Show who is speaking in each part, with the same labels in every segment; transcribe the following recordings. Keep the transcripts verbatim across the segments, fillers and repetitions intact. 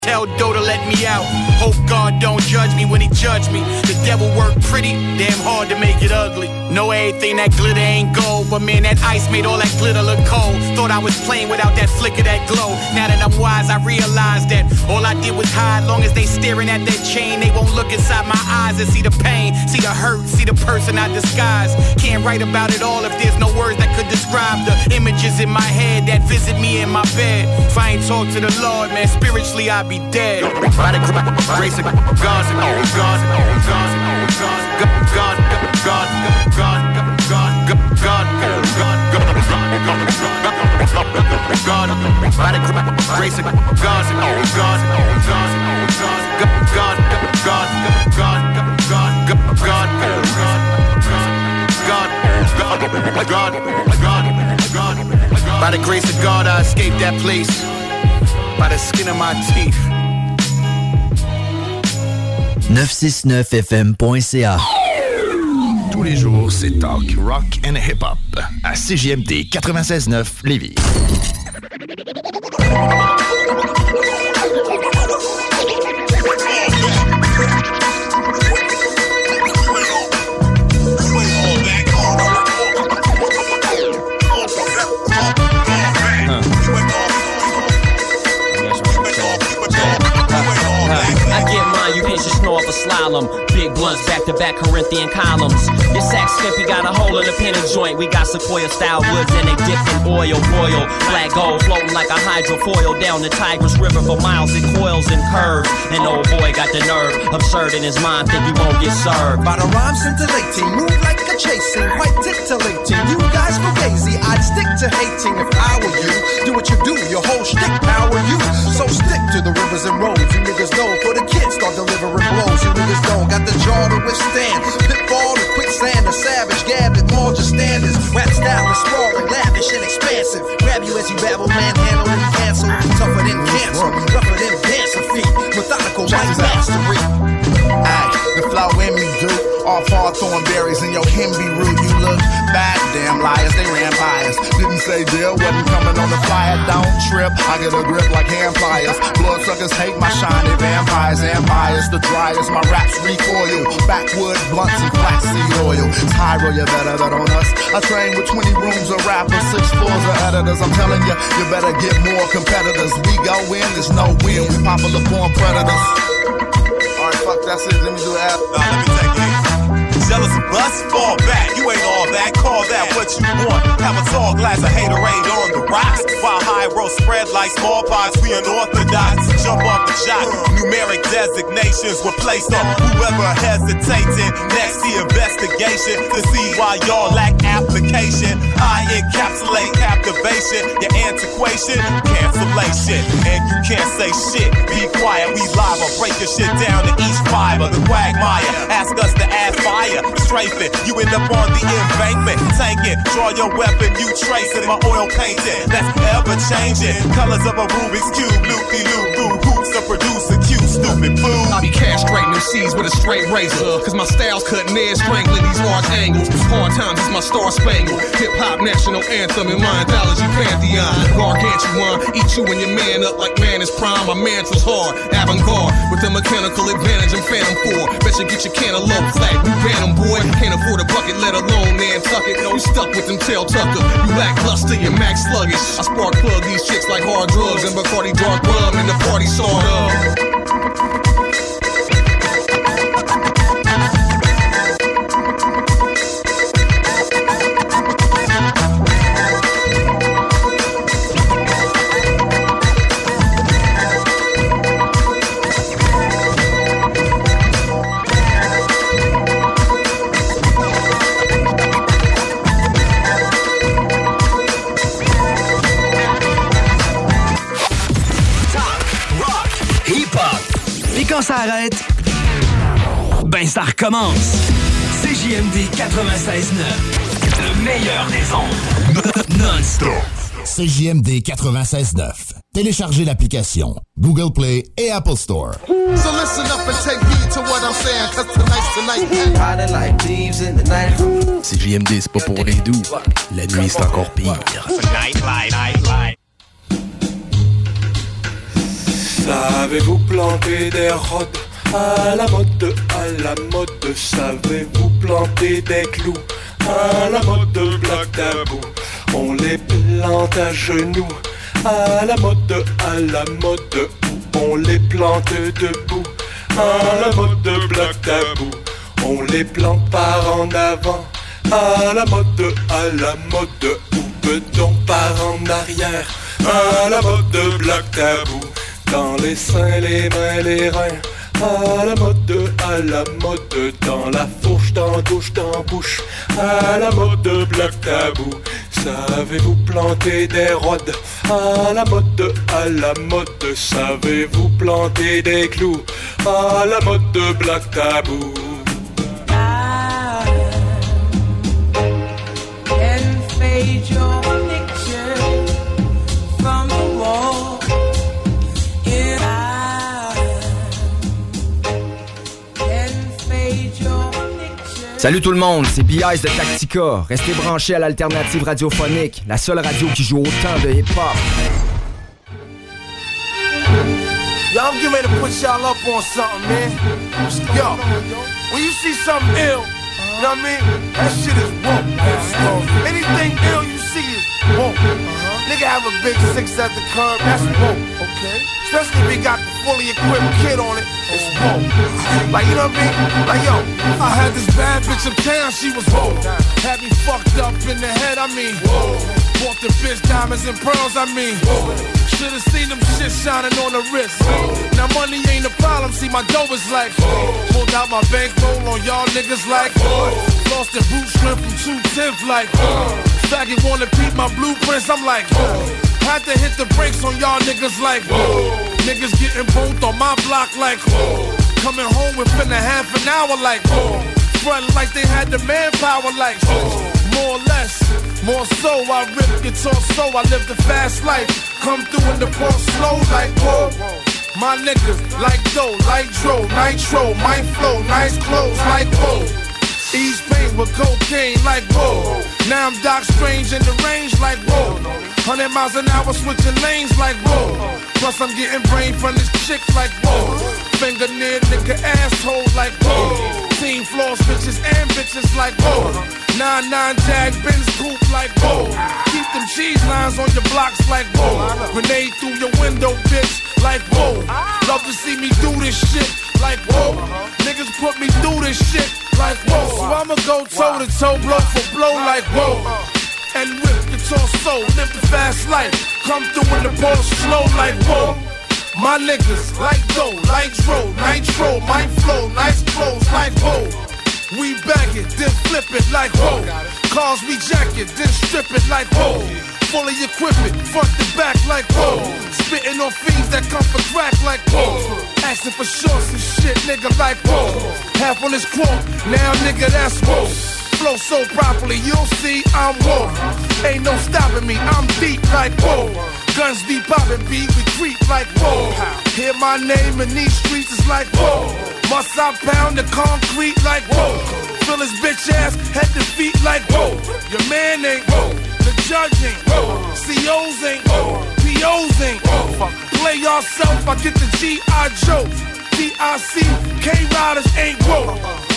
Speaker 1: Tell Doe to let me out. Hope God don't judge me when he judge me. The devil work pretty, damn hard to make it ugly. Know everything that glitter ain't gold, but man, that ice made all that glitter look cold. Thought I was playing without that flicker, that glow. Now that I'm wise, I realize that all I did was hide. Long as they staring at that chain, they won't look inside my eyes and see the pain, see the hurt, see the person I disguise. Can't write about it all if there's no words that could describe the images in my head that visit me in my bed. If I ain't talk to the Lord, man, spiritually I be dead. By the grace of God, God, God, God, God, God, God, God, God, God, by the grace of God, God, God, God, God, God, God, God, by the grace of God, I escaped that place by the skin of my teeth.
Speaker 2: neuf cent soixante-neuf F M point C A.
Speaker 3: Tous les jours, c'est talk, rock and hip-hop à C J M D quatre-vingt-seize neuf Lévis.
Speaker 4: Slalom, big blunts back to back Corinthian columns. Your sack skimpy got a hole in the pin and joint. We got Sequoia style woods and they dipped in oil, royal, black gold floating like a hydrofoil down the Tigris River for miles. It coils and curves. And old boy got the nerve, absurd in his mind, think he won't get served.
Speaker 5: By the rhyme scintillating, move like a chasing, quite titillating. You guys go lazy, I'd stick to hating if I were you. Do what you do, your whole shtick power you. So stick to the rivers and roads. You niggas know for the kids start delivering blows. You niggas don't got the jaw to withstand. Pitfall, the quicksand, the savage gab that more just standards. Rap style is sprawling, lavish and expansive. Grab you as you babble, manhandle and cancel. Tougher than cancer, rougher than dancing feet. Methodical like mastery.
Speaker 6: Aye, the flow in me, dude. All fall throwing berries in your Himby root. You look bad, damn liars, they ran bias. Didn't say deal, wasn't coming on the flyer. Don't trip, I get a grip like hand pliers. Bloodsuckers hate my shiny vampires. Empires, the driest, my raps recoil. Backwood blunts and flaxseed oil. Tyro, you better bet on us. I train with twenty rooms of rappers, six floors of editors. I'm telling you, you better get more competitors. We go in, there's no win. We popular born predators. Alright, fuck, that's it. Let me do that.
Speaker 7: Nah, let me take it. Jealous of us? Fall back. You ain't all that. Call that what you want. Have a tall glass of haterade on the rocks. While high road spread like smallpox, we unorthodox. Jump off the jock. Numeric designations were placed on whoever hesitated. Next, the investigation to see why y'all lack application. I encapsulate captivation. Your antiquation, cancellation. And you can't say shit. Be quiet. We live. I'll break your shit down to each fiber. The quagmire. Ask us to add fire. Strafing. You end up on the embankment. Tanking. Draw your weapon. You tracing my oil painting. That's ever changing. Colors of a Rubik's Cube. Loop-de-loop. Hoops to produce a cute stupid fool.
Speaker 8: I be castrating them C's with a straight razor. Cause my style's cutting edge, strangling these large angles. Hard times is my star spangled. Hip hop national anthem in my anthology pantheon. Gargantuan. Eat you and your man up like man is prime. My mantra's hard. Avant-garde. With the mechanical advantage I'm phantom for. Bet you get your cantaloupe flat. You ban them, boy. Can't afford a bucket, let alone Nantucket. You stuck with them tail tucker. You lackluster, you're max sluggish. I spark plug these chicks like hard drugs and Bacardi dark rum and the party start up.
Speaker 9: Quand ça arrête, ben ça recommence. C J M D quatre-vingt-seize neuf, le meilleur des ondes, non-stop.
Speaker 10: C J M D quatre-vingt-seize neuf. Téléchargez l'application Google Play et Apple Store.
Speaker 11: So listen up and take heed to what I'm saying, cause tonight's tonight. Riding like thieves in the night.
Speaker 12: C J M D, c'est pas pour les doux. La nuit, c'est encore pire.
Speaker 7: Night light, night light.
Speaker 13: Savez-vous planter des rhodes à la mode, à la mode? Savez-vous planter des clous à la mode Black Tabou? On les plante à genoux à la mode, à la mode. On les plante debout à la mode Black Tabou. On les plante par en avant à la mode, à la mode. Ou peut-on par en arrière à la mode Black Tabou? Dans les seins, les mains, les reins à la mode, à la mode. Dans la fourche, dans douche, dans bouche à la mode Black Tabou. Savez-vous planter des rods à la mode, à la mode? Savez-vous planter des clous à la mode Black Tabou?
Speaker 14: Your picture from the wall.
Speaker 15: Salut tout le monde, c'est B Ice de Tactica. Restez branchés à l'alternative radiophonique, la seule radio qui joue autant de hip-hop.
Speaker 16: Yo, I'm getting ready to put y'all up on something, man. Yo, when you see something ill, you know what I mean? That shit is woke. Anything ill you see is woke. Uh-huh. Nigga have a big six at the curb, that's woke. Okay. Especially if he got the fully equipped kid on it, it's woke. Like, you know what I mean? Like, yo, I had this bad bitch uptown, she was woke. Had me fucked up in the head, I mean. Whoa. Bought the bitch diamonds and pearls, I mean. Whoa. Should've seen them shit shining on the wrist. Whoa. Now money ain't a problem, see my dough is like. Whoa. Pulled out my bankroll on y'all niggas like. Whoa. Lost the boot strength from two tenth like. Whoa. Faggot wanna peep my blueprints, I'm like. Whoa. Had to hit the brakes on y'all niggas like. Whoa. Niggas getting both on my block like. Whoa. Coming home within a half an hour like. Whoa. Front like they had the manpower like. Whoa. More or less, more so, I rip guitar so I live the fast life. Come through in the port slow like whoa. My niggas like dough, like dro, nitro, my flow, nice clothes like whoa. Ease pain with cocaine like whoa. Now I'm Doc Strange in the range like whoa. Hundred miles an hour switching lanes like whoa. Plus I'm getting brain from this chick like whoa. Finger near nigga asshole like whoa. Team floors bitches and bitches like whoa. Nine nine Jag Benz coupe like whoa. Keep them cheese lines on your blocks like whoa. Grenade through your window bitch like whoa. Love to see me do this shit like whoa. Niggas put me through this shit like whoa. So I'ma go toe to toe, blow for blow like whoa. And rip your torso, live the fast life. Come through in the ball slow like whoa. My niggas like dough, like dro, nitro, my flow, nice clothes like whoa. We bag it, then flip it like whoa. Cars we jack it, then strip it like whoa. Fully equipped, front to back like whoa. Spitting on fiends that come for crack like whoa. Asking for shorts and shit, nigga like whoa. Half on this quote, now nigga that's whoa. Flow so properly, you'll see I'm whoa. Ain't no stopping me, I'm deep like whoa. Guns be poppin', beat, we creep like whoa. Hear my name in these streets, it's like whoa. Must I pound the concrete like whoa. Fill his bitch ass, head to feet like whoa. Your man ain't whoa. The judge ain't whoa. C Os ain't whoa. P Os ain't whoa. Play yourself, I get the G I Joe. D I C, K-Riders ain't whoa.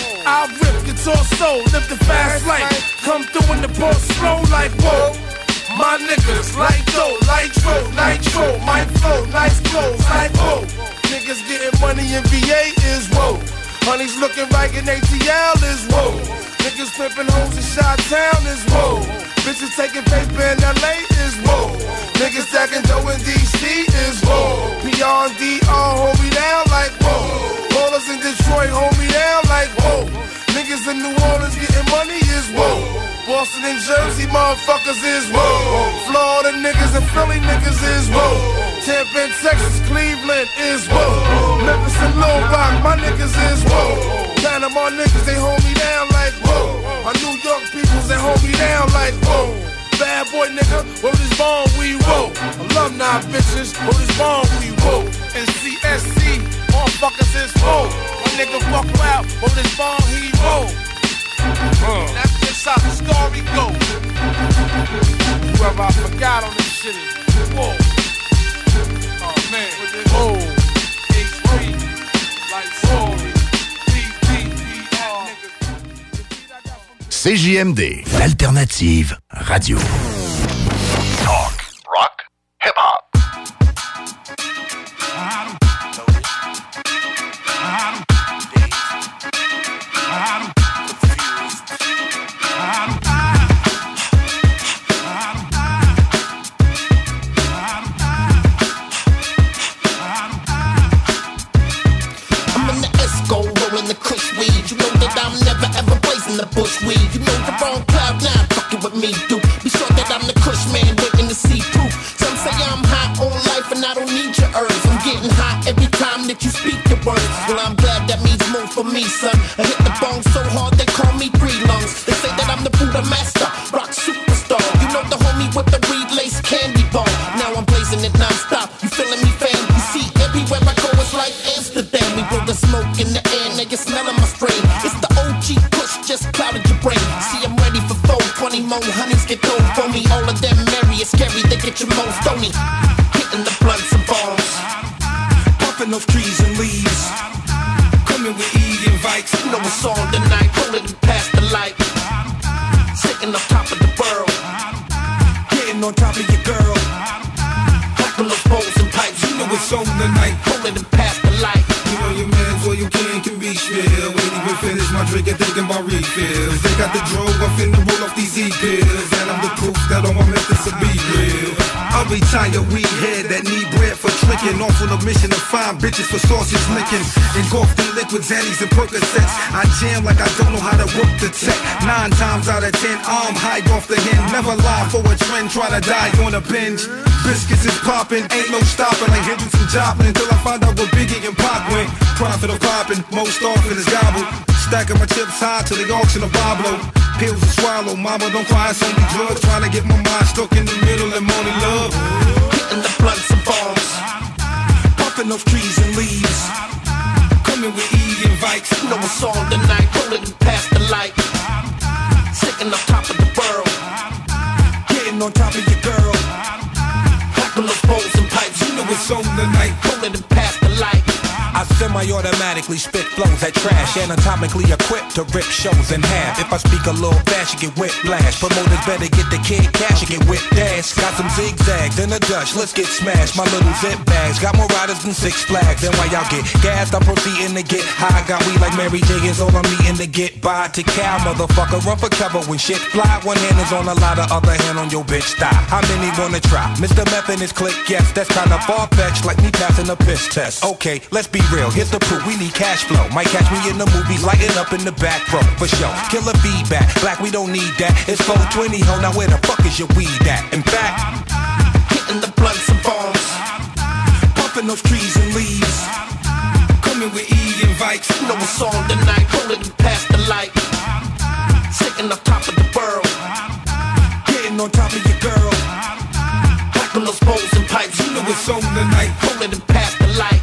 Speaker 16: I rip guitar soul, live the fast life. Come through in the port slow like whoa. My niggas like dough, like dro, nitro, my flow, nice clothes like whoa. Niggas getting money in V A is whoa. Honey's looking right in A T L is whoa. Niggas flipping hoes in Chi-Town is whoa. Bitches taking paper in L A is whoa. Niggas stacking dough in D C is whoa. P R and D R hold me down like whoa. Ballers in Detroit hold me down like whoa. Niggas in New Orleans getting money is whoa. Boston and Jersey motherfuckers is whoa. Florida niggas and Philly niggas is whoa. Tampa and Texas, Cleveland is whoa. Memphis and Lil Rock, my niggas is whoa. Panama niggas, they hold me down like whoa. My New York peoples, they hold me down like whoa. Bad boy nigga, word is born, we whoa. Alumni bitches, word is born, we whoa. And C S C, motherfuckers is whoa. My nigga fuck out, word is born, he whoa. Uh. That's just how the story goes. Whoever I forgot on this shit is whoa. Oh man, whoa.
Speaker 3: C J M D, l'alternative radio.
Speaker 17: Talk, rock, hip-hop.
Speaker 18: The bush weed, you know the wrong crowd now, fucking with me, dude. Be sure that I'm the kush man, waiting to see proof. Some say I'm high on life and I don't need your herbs. I'm getting high every time that you speak the words. Well, I'm glad that means more for me, son. I hit the bone so hard they call me three lungs. They say that I'm the Buddha master, rock superstar. You know the homie with the weed lace candy bar. Now I'm blazing it non-stop. You feeling me, fam? You see, everywhere I go it's like Amsterdam. We blow the smoke in the air, nigga, smelling my strain. It's the O G push, just clouded your brain. See, I'm ready for four, twenty more honeys get thrown for me. All of them merry, it's scary, they get your most stony. Hitting the blunts and bombs,
Speaker 19: puffing those trees and leaves. Coming with E invites,
Speaker 18: you know it's on tonight. Rolling past the light, sitting on top of the world,
Speaker 19: getting on top of your girl.
Speaker 18: Packing those bowls and pipes,
Speaker 19: you know it's on tonight.
Speaker 18: Rolling past the light.
Speaker 19: You know your man's all you can can reach real. Ain't even finish my drink and thinking about refills. They got the drove, I'm finna roll off these E-pills. And I'm the proof that all my methods will be real. I'll retire weed head that need bread for tricking. Off on a mission to find bitches for sausage licking. Engulfed in liquids, Annies and Percocets. I jam like I don't know how to work the tech. Nine times out of ten, I'm high off the hen. Never lie for a trend, try to die on a binge. Biscuits is popping, ain't no stopping. Like Hendrix and Joplin until I find out what Biggie and Pac went. Profit of popping, most often is gobble. Stacking my chips high till the auction of Pablo. Pills to swallow, mama don't cry, it's only drugs. Trying to get my mind stuck in the middle and morning love.
Speaker 18: Hitting the blunts and bombs,
Speaker 19: puffing those trees and leaves. Coming with E invites,
Speaker 18: you know it's on tonight. Rolling past the light, sitting on top of the world,
Speaker 19: getting on top of your girl.
Speaker 18: Packing those bowls and pipes,
Speaker 19: you know it's on tonight.
Speaker 18: Rolling past the light.
Speaker 20: I semi-automatically spit flows that trash, anatomically equipped to rip shows in half. If I speak a little fast, you get whiplash. Promoters better get the kid cash, you get whipped ass. Got some zigzags and a Dutch, let's get smashed. My little zip bags got more riders than Six Flags. And while y'all get gassed, I'm proceeding to get high. Got weed like Mary J is all I'm eating to get by. To cow, motherfucker, run for cover when shit fly. One hand is on a lot, the other hand on your bitch thigh. How many wanna try? Mister Meth and his clique, yes, that's kinda far-fetched, like me passing a piss test. Okay, let's be real, here's the proof, we need cash flow. Might catch me in the movies, lighting up in the back row, for sure. Killer feedback, black, we don't need that. It's four twenty, ho, now where the fuck is your weed at? In fact,
Speaker 18: hitting the blunts and bombs,
Speaker 19: puffing those trees and leaves. Coming with E invites,
Speaker 18: you know it's on tonight. Rolling past the light, sitting on top of the world,
Speaker 19: getting on top of your girl.
Speaker 18: Packing those bowls and pipes,
Speaker 19: you know it's on tonight.
Speaker 18: Rolling past the light.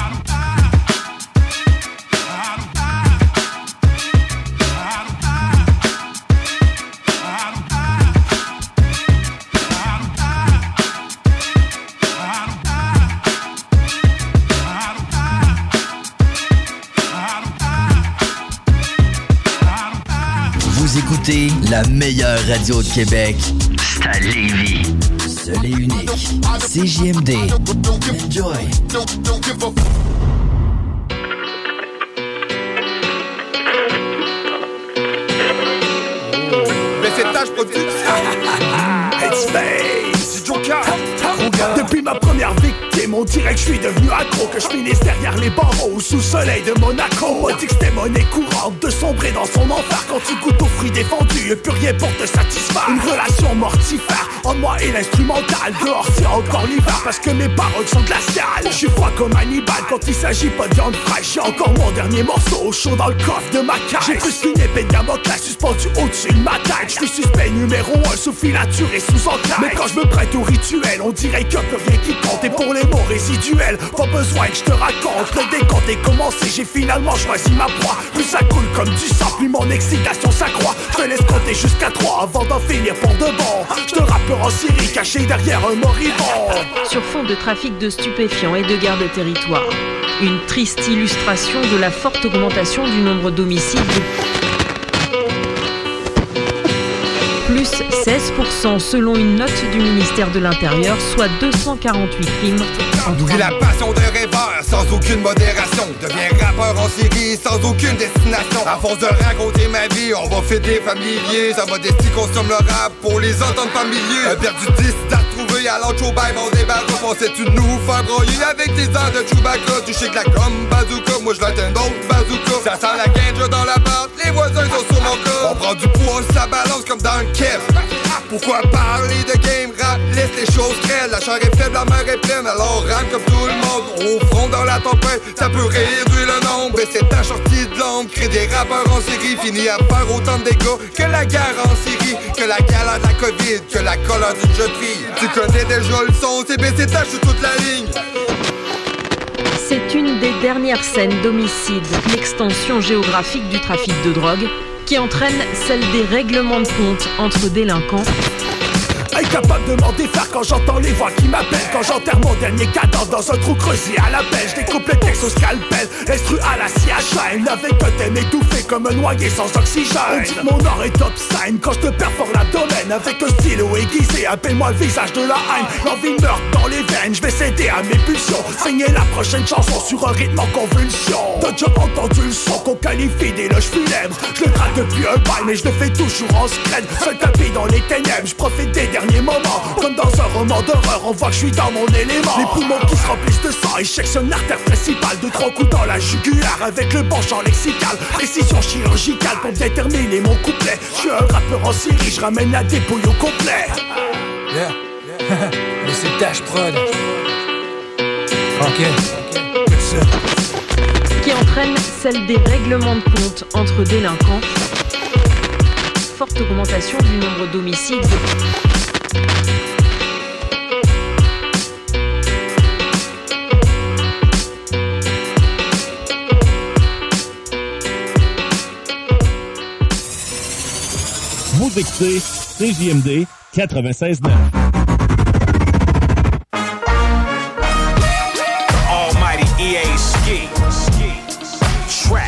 Speaker 2: Vous écoutez la meilleure radio de Québec. C'est à Lévis. Seul et unique. C J M D. Enjoy.
Speaker 16: Mais c'est tâche production. Headspace. Joker.
Speaker 21: Depuis ma première victime, on dirait que je suis devenu accro, que je finisse derrière les barreaux sous le soleil de Monaco. On dit que c'était monnaie courante de sombrer dans son enfer quand tu goûtes aux fruits défendus et plus rien pour te satisfaire. Une relation mortifère en moi et l'instrumental. Dehors c'est encore l'hiver parce que mes paroles sont glaciales. Je suis froid comme Hannibal quand il s'agit pas de viande fraîche. J'ai encore mon dernier morceau chaud dans le coffre de ma caisse. J'ai plus qu'une épée de Damoclès suspendue au-dessus de ma tête. Je suis suspect numéro un sous filature et sous enquête. Mais quand je me prête au rituel, on dirait que plus rien qui compte. Et pour les mots résiduels, pas besoin que je te raconte. Le décompte est commencé, j'ai finalement choisi ma proie. Plus ça coule comme du sang, plus mon excitation s'accroît. Je te laisse compter jusqu'à trois avant d'en finir pour de bon. Je te rappeur en Syrie caché derrière un moribond.
Speaker 22: Sur fond de trafic de stupéfiants et de guerre de territoire, une triste illustration de la forte augmentation du nombre d'homicides. seize pour cent selon une note du ministère de l'Intérieur, soit deux cent quarante-huit crimes.
Speaker 1: Nourris la passion d'un rêveur sans aucune modération. Deviens rappeur en série sans aucune destination. À force de raconter ma vie, on va fêter familier. Sa modestie consomme le rap pour les entendre familiers. Un perdu dix à retrouver à l'autre bail, on débarque. Pensais-tu de nous faire broyer avec tes airs de Chewbacca? Tu sais que la comme bazooka, moi je l'atteins d'autres bazooka. Ça sent la ganja dans la barre, les voisins sont sur mon corps. On prend du poids, ça balance comme dans le Kev. Pourquoi parler de game rap? Laisse les choses crêles. La chair est faible, la mer est pleine, alors rap comme tout le monde. Au front dans la tempête, ça peut réduire le nombre. Et cette tâche sortie de l'ombre crée des rappeurs en série. Fini à faire autant de dégâts que la guerre en Syrie, que la galère de la Covid, que la colère d'une jeune fille. Tu connais déjà le son, c'est baissé tâche sur toute la ligne.
Speaker 22: C'est une des dernières scènes d'homicide, l'extension géographique du trafic de drogue, qui entraîne celle des règlements de compte entre délinquants.
Speaker 21: Incapable de m'en défaire quand j'entends les voix qui m'appellent. Quand j'enterre mon dernier cadavre dans un trou creusé à la pelle. Je découpe le texte au scalpel, instru à la C H N. Avec un thème étouffé comme un noyer sans oxygène. On dit que mon or est obscène quand je te perfore l'abdomen. Avec un stylo aiguisé, appelle-moi le visage de la haine. L'envie meurt dans les veines, je vais céder à mes pulsions. Signer la prochaine chanson sur un rythme en convulsion. T'as déjà entendu le son qu'on qualifie d'éloge funèbre. Je le traque depuis un bail mais je le fais toujours en scred. Seul tapis dans les ténèbres, je profite des derniers moments. Comme dans un roman d'horreur, on voit que je suis dans mon élément. Les poumons qui se remplissent de sang, éjectionnent l'artère principale. De trois coups dans la jugulaire avec le bon champ lexical. Précision chirurgicale pour déterminer mon couplet. Je suis un rappeur en série, je ramène la dépouille au complet.
Speaker 4: Yeah, mais c'est Dash Prod. Ok, good ça.
Speaker 22: Qui entraîne celle des règlements de compte entre délinquants. Forte augmentation du nombre d'homicides.
Speaker 23: Vous écoutez C J M D quatre-vingt-seize neuf.
Speaker 20: Almighty E A ski. Track.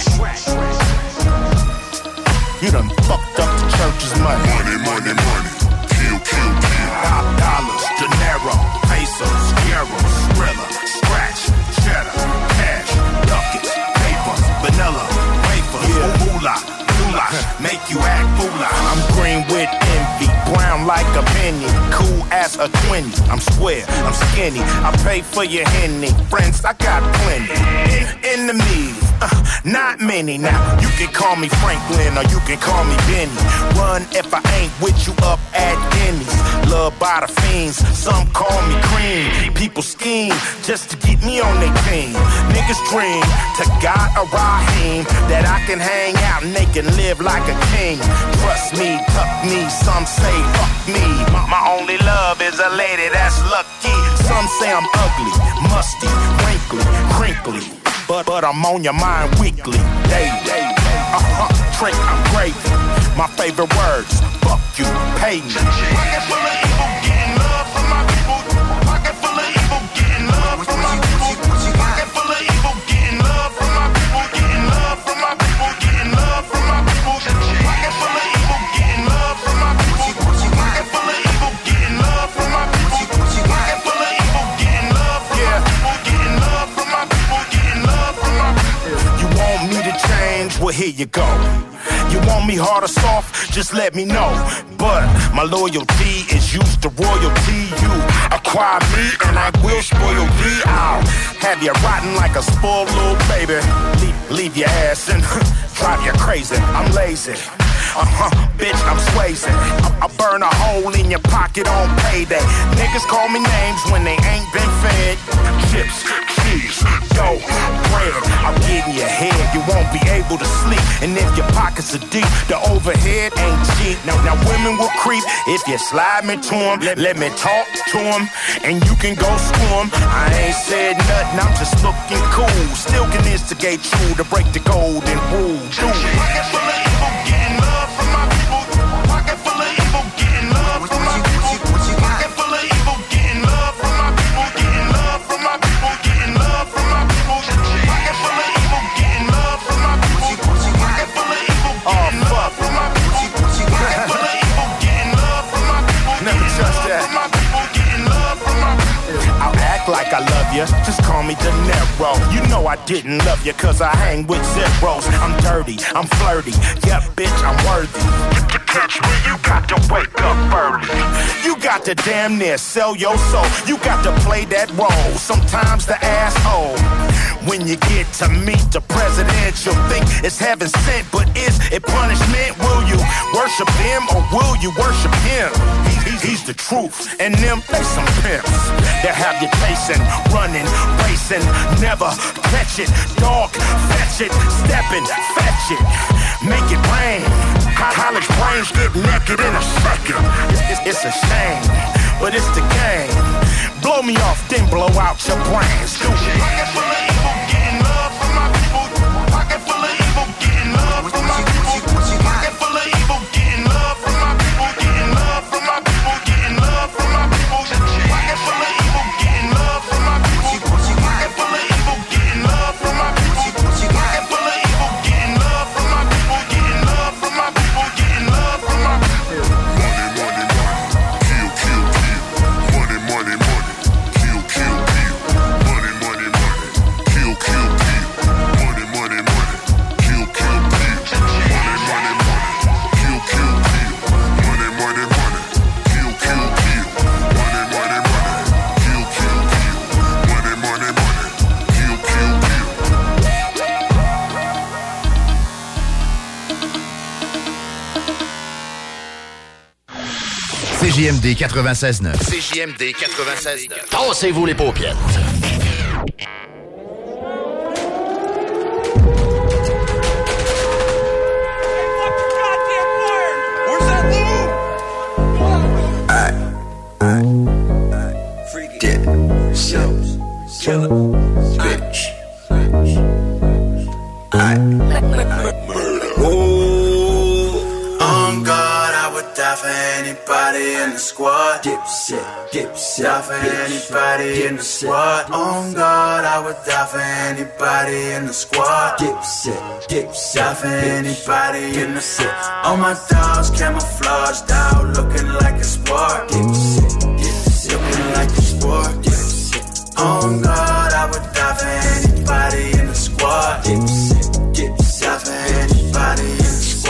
Speaker 6: You done fucked up the church's money. Money, money, money. Kill, kill, kill. Dollars, dinero, pesos, euros, Skrilla, scratch, cheddar, cash, ducats, paper, vanilla, wafers, yeah. Moolah, moolah, make you act moolah. I'm green with envy, brown like a penny, cool as a twenty. I'm square, I'm skinny, I pay for your Henny. Friends, I got plenty. Enemies, uh, not many. Now, you can call me Franklin or you can call me Benny. Run if I ain't with you up at Denny's. Loved by the fiends, some call me cream. People scheme just to get me on their team. Niggas dream to God or Raheem that I can hang out and they can live like a king. Trust me, tuck me, some say fuck me. My, my only love is a lady that's lucky. Some say I'm ugly, musty, wrinkly, crinkly. But, but I'm on your mind weekly, daily. Uh-huh, trick, I'm gravy. My favorite words, fuck you, pay me. Pocket full of evil, getting love from my people. Pocket full of evil, getting love from my people. Pocket full of evil, getting love from my people. Getting love from my people, getting love from my people. Pocket full of evil, getting love from my people. Pocket full of evil, getting love from my people. Pocket full of evil, getting love from my people. Getting love from my people, getting love from my people. You want me to change? Well, here you go. You want me hard or soft? Just let me know. But my loyalty is used to royalty. You acquire me and I will spoil thee. I'll have you rotten like a spoiled little baby. Leave, leave your ass and drive you crazy. I'm lazy. Uh-huh, bitch, I'm swayzing. I, I burn a hole in your pocket on payday. Niggas call me names when they ain't been fed. Chips, cheese, dough, bread. I'll get in your head, you won't be able to sleep. And if your pockets are deep, the overhead ain't cheap. Now, now women will creep if you slide me to them. Let, let me talk to them, and you can go screw them. I ain't said nothing, I'm just looking cool. Still can instigate you to break the golden rule. Dude. Pocket full of evil, getting love from my people. Pocket full of evil, getting love from my people. Pocket full of evil, getting love from my people. Getting love from my people. Getting love from my people. Pocket full of evil, getting love from my people. Pocket full of evil, getting love from my people. Pocket full of evil, getting love from my
Speaker 5: zero. You know I didn't love you cause I hang with zeros. I'm dirty, I'm flirty, yeah bitch, I'm worthy. To catch me, you got to wake up early. You got to damn near sell your soul. You got to play that role, sometimes the asshole. When you get to meet the president, you'll think it's heaven sent, but is it punishment? Will you worship him or will you worship him? He's, he's the truth, and them, they some pimps. They have you chasing, running, racing, never catch it. Dog, fetch it, stepping, fetch it, make it rain. College brains get naked in a second. It's, it's, it's a shame, but it's the game. Blow me off, then blow out your brains. Do it. Pocket full of evil, getting love from my people. Pocket full of evil, getting love from my people. Pocket full of evil, getting love from my people. Getting love from my people. Getting love from my people. Pocket full of evil, getting love from my people. Pocket full of evil, getting love from my people. Pocket full of evil, getting love from my people. Getting love from my people. Getting love from my people.
Speaker 8: Money, money, money, kill, kill, kill. Money, money, money, kill, kill, kill. Money, money, money, kill, kill, kill. Money, money, money, kill, kill, kill. Money, money, money, kill, kill, kill. Money, money, money, kill, kill, kill. Money, money, money, kill, kill, kill. Money, money, money, kill, kill, kill.
Speaker 3: C J M D quatre-vingt-seize neuf. C J M D quatre-vingt-seize neuf. Tassez-vous les paupières.
Speaker 9: Bitch. On God, I would die for anybody in the squad. Dipset, dipset. Die for anybody in the squad. On God, I would die for anybody in the squad. Dipset, dipset. Die for anybody in the set. All my dogs camouflaged out, looking like a sport. Dipset, dipset. Looking like a sport. Dipset. On God, I would die for anybody in the squad. Dipset, dipset. Die for anybody in the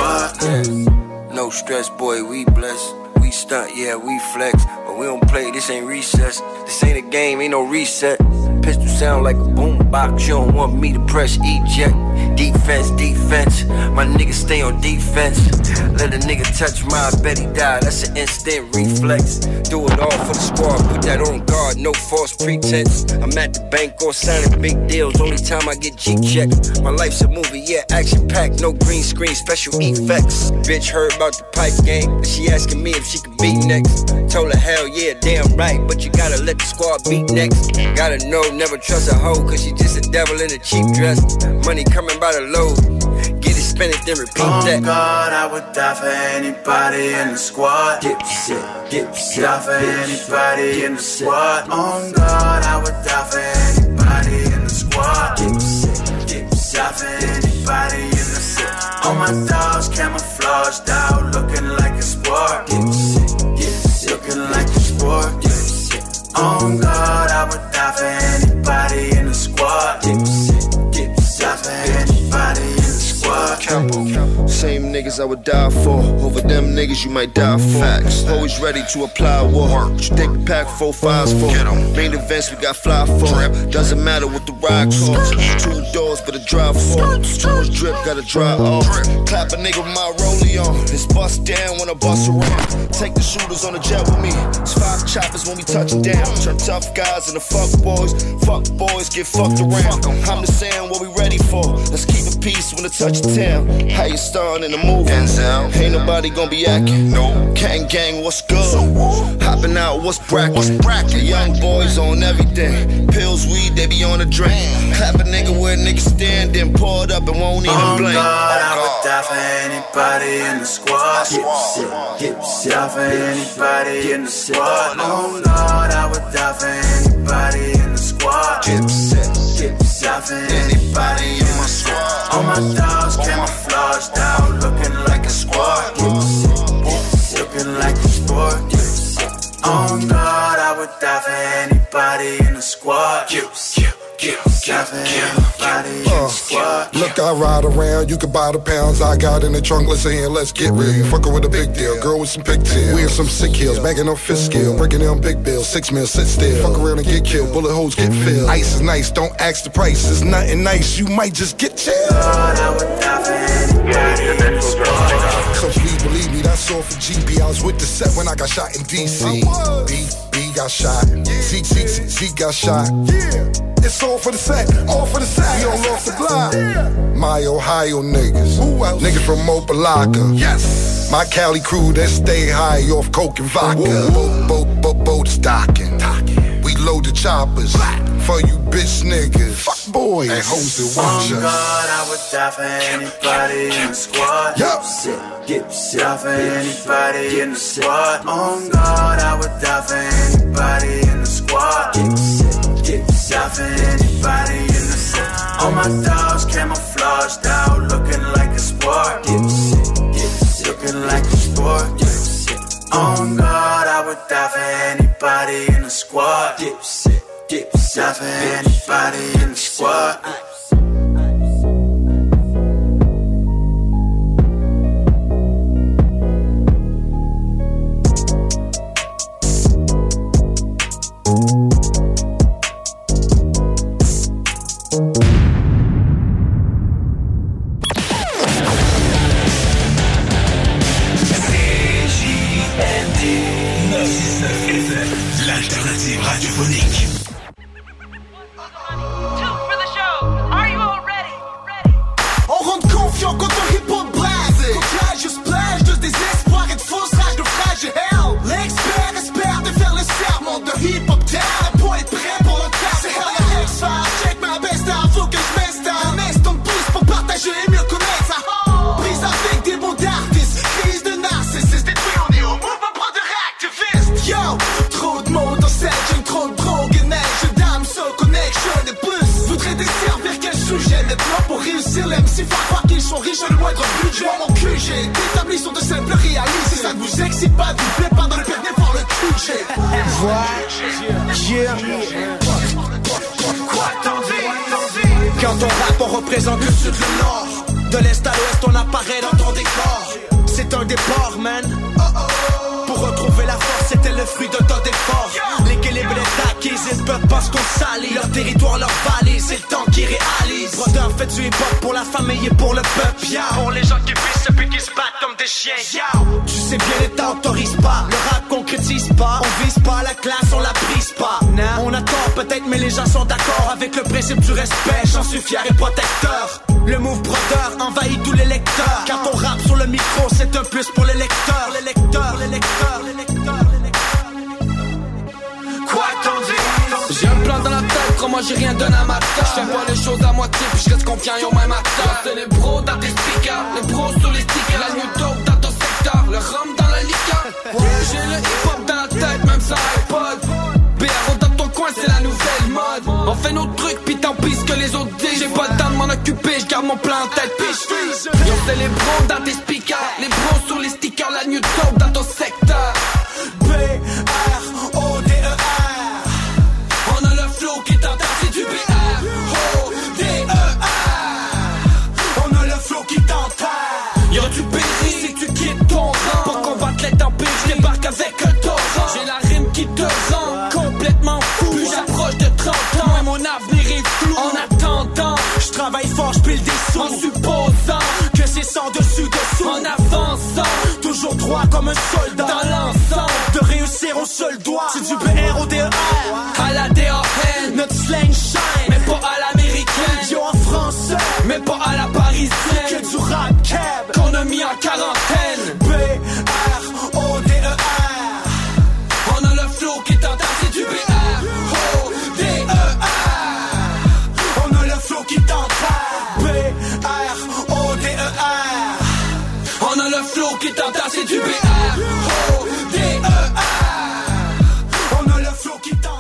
Speaker 9: squad.
Speaker 24: No stress, boy, we blessed. We stunt, yeah, we flex. But we don't play, this ain't recess. This ain't a game, ain't no reset. Pistol sound like a boom box. You don't want me to press eject. Defense, defense. My niggas stay on defense. Let a nigga touch my bet he die. That's an instant reflex. Do it all for the squad. Put that on guard, no false pretense. I'm at the bank or signing big deals. Only time I get G checks. My life's a movie, yeah, action packed. No green screen, special effects. Bitch heard about the pipe game, and she asking me if she could beat next. Told her hell yeah, damn right. But you gotta let the squad beat next. Gotta know, never trust a hoe, cause she just a devil in a cheap dress. Money coming by the load. Get it, spend it, then repeat
Speaker 9: On
Speaker 24: that.
Speaker 9: God, I would die for anybody in the squad. Dipset, dipset. Die for anybody in the squad. On God, I would die for anybody in the squad. Dipset, dipset. Die for anybody in the set. All my dogs camouflaged out, looking like a sport. Dipset, dipset. Looking like a sport. Dipset. On God, I would die for anybody in the squad. Dipset, dipset. Die for anybody in the squad.
Speaker 25: Capo. Same niggas I would die for. Over them niggas you might die for. Facts. Always ready to apply war. What you think we pack four fives for? Main events we got fly for. Doesn't matter what the ride costs. Two doors but a drive for. Too much drip gotta dry off. Clap a nigga with my rollie on. It's bust down when I bust around. Take the shooters on the jet with me. It's five choppers when we touching down. Turn tough guys into fuck boys. Fuck boys get fucked around. I'm just saying what we ready for. Let's keep it peace when it touch town. How you starting in the movie? Ain't nobody gonna be acting. No. Gang gang, what's good? Hopping out, what's bracket? What's bracket? Young boys on everything. Pills, weed, they be on the drain. Clap a nigga where niggas stand, then pour it up and won't even
Speaker 9: On
Speaker 25: blink.
Speaker 9: God, I would die for anybody in the squad. Dipset, dipset. Die for anybody in the squad. On God, I would die for anybody in the squad. Dipset, dipset. Die for anybody in my squad. All my dogs camouflaged out, looking like a squad. Dipset, dipset. Looking like a sport. Dipset. On God, I would die for anybody in the squad. Dipset, dipset.
Speaker 7: Uh, look, I ride around, you can buy the pounds I got in the trunk, let's in, let's get real. You fuckin' with a big deal, girl with some pigtails. We in some sick heels, bagging up fifth skill, breaking down big bills, six mil, sit still. Fuck around and get killed, bullet holes get filled. Ice is nice, don't ask the price, it's nothing nice, you might just get chilled. So please believe me, that's all for G B. I was with the set when I got shot in D C. B, B got shot, Z, Z, Z, Z got shot. It's all for the set, all for the set. We all off the block. My Ohio niggas, who else? Niggas from Opalaka. Yes. My Cali crew that stay high off coke and vodka. Boat, boat, boat, boat stocking. We load the choppers for you bitch niggas. Fuck boys and hoes that watch us.
Speaker 9: Oh God, I would die for anybody in the squad. Yup. Get die for anybody in the squad. Oh God, I would die for anybody in the squad. Get die for anybody in the squad. All my dogs camouflaged out, looking like a sport. Looking like a sport. Oh God, I would die for anybody in the squad. Die for anybody in the squad.
Speaker 10: L'alternative radiophonique.
Speaker 18: On rentre confiant quand on hip-hop blase. Quand je splash de désespoir et de fausse rage de fragile hell. L'expert espère de faire le serment de hip-hop down. Pour être prêt pour le cas. C'est hell la X-Files. Check ma best out, faut que je m'installe. Un instant de plus pour partager et mieux connaître ça. Prise avec des bons d'artistes. Crise de narcissisme. Détruit, on est au mouvement brother activiste. Yo, trop de monde en scène. J'aime trop de drogue et neige. Dame, so connection et plus. Voudrais desservir quel sujet. Maintenant pour réussir l'M C, faut croire qu'ils sont riches à le moindre budget. Mon Q G, d'établis sont de simples réalités. Ça ne vous excite pas, vous plaît pas dans le permis pour le Q G.
Speaker 4: Yeah.
Speaker 18: Quoi t'en dis? Quand on rappe, on représente le sud, le nord. De l'est à l'ouest, on apparaît dans ton décor. C'est un départ, man. Pour retrouver la force, c'était le fruit d'un tas d'efforts. L'équilibre est acquis, ils peuvent pas se qu'on salit. Leur territoire, leur vallée, c'est le temps qui réalise. Brother, fait du hip-hop pour la famille et pour le peuple. Yeah. Pour les gens qui pissent puis qui se battent comme des chiens. Yeah. Tu sais bien, l'État autorise pas. Le rap concrétise pas. On vise pas la classe, on la brise pas. Nah. On a tort peut-être, mais les gens sont d'accord avec le principe du respect. J'en suis fier et protecteur. Le move brother envahit tous les lecteurs. Quand on rappe sur le micro, c'est un plus pour les lecteurs. Les lecteurs, les lecteurs, les lecteurs, les lecteurs. Quoi t'en dis?
Speaker 11: J'ai un plan dans la tête, crois-moi j'ai rien donné à ma tête. J'fais pas les choses à moitié, puis je reste confiant yo même à terre. C'est les bros dans tes speakers, les bros sur les stickers. La new dope dans ton secteur, le rhum dans la liqueur. J'ai le hip-hop dans la tête, même sans iPod. B R O dans ton coin, c'est la nouvelle mode. On fait nos trucs, pis tant pis que les autres disent. J'ai pas le temps de m'en occuper, j'garde mon plan en tête, pis j'fuse. Yo, c'est les bros dans tes speakers, les bros sur les stickers. La new dope dans ton secteur.
Speaker 18: B R O D E R.
Speaker 11: On a le flow qui t'entend, c'est du B R O D E R.
Speaker 18: On a le flow qui t'enterre.
Speaker 11: Yo, tu péris si tu quittes ton rang. Pour combattre les tempêtes, je débarque avec un torrent. J'ai la rime qui te rend complètement fou. Plus j'approche de trente ans, mon avenir est flou. En attendant,
Speaker 18: je travaille fort, je pile des sous.
Speaker 11: En supposant
Speaker 18: que c'est sans dessus dessous.
Speaker 11: En avançant,
Speaker 18: toujours droit comme un soldat.
Speaker 11: Dans l'ensemble,
Speaker 18: de réussir au seul doigt. C'est du B R O D E R.
Speaker 11: À la D A N,
Speaker 18: notre slang shine.
Speaker 11: Mais pas à l'américaine.
Speaker 18: Yo en français,
Speaker 11: mais pas à la parisienne.
Speaker 18: Que du rap cab
Speaker 11: qu'on a mis en quarantaine.
Speaker 18: B R O D E R.
Speaker 11: On a le flow qui t'entend, c'est du B R O D E R.
Speaker 18: On a le flow qui t'entend. B R O D E R.
Speaker 11: On a le flow qui t'entend, c'est du B R O D E R.
Speaker 18: On a le flow qui t'entend.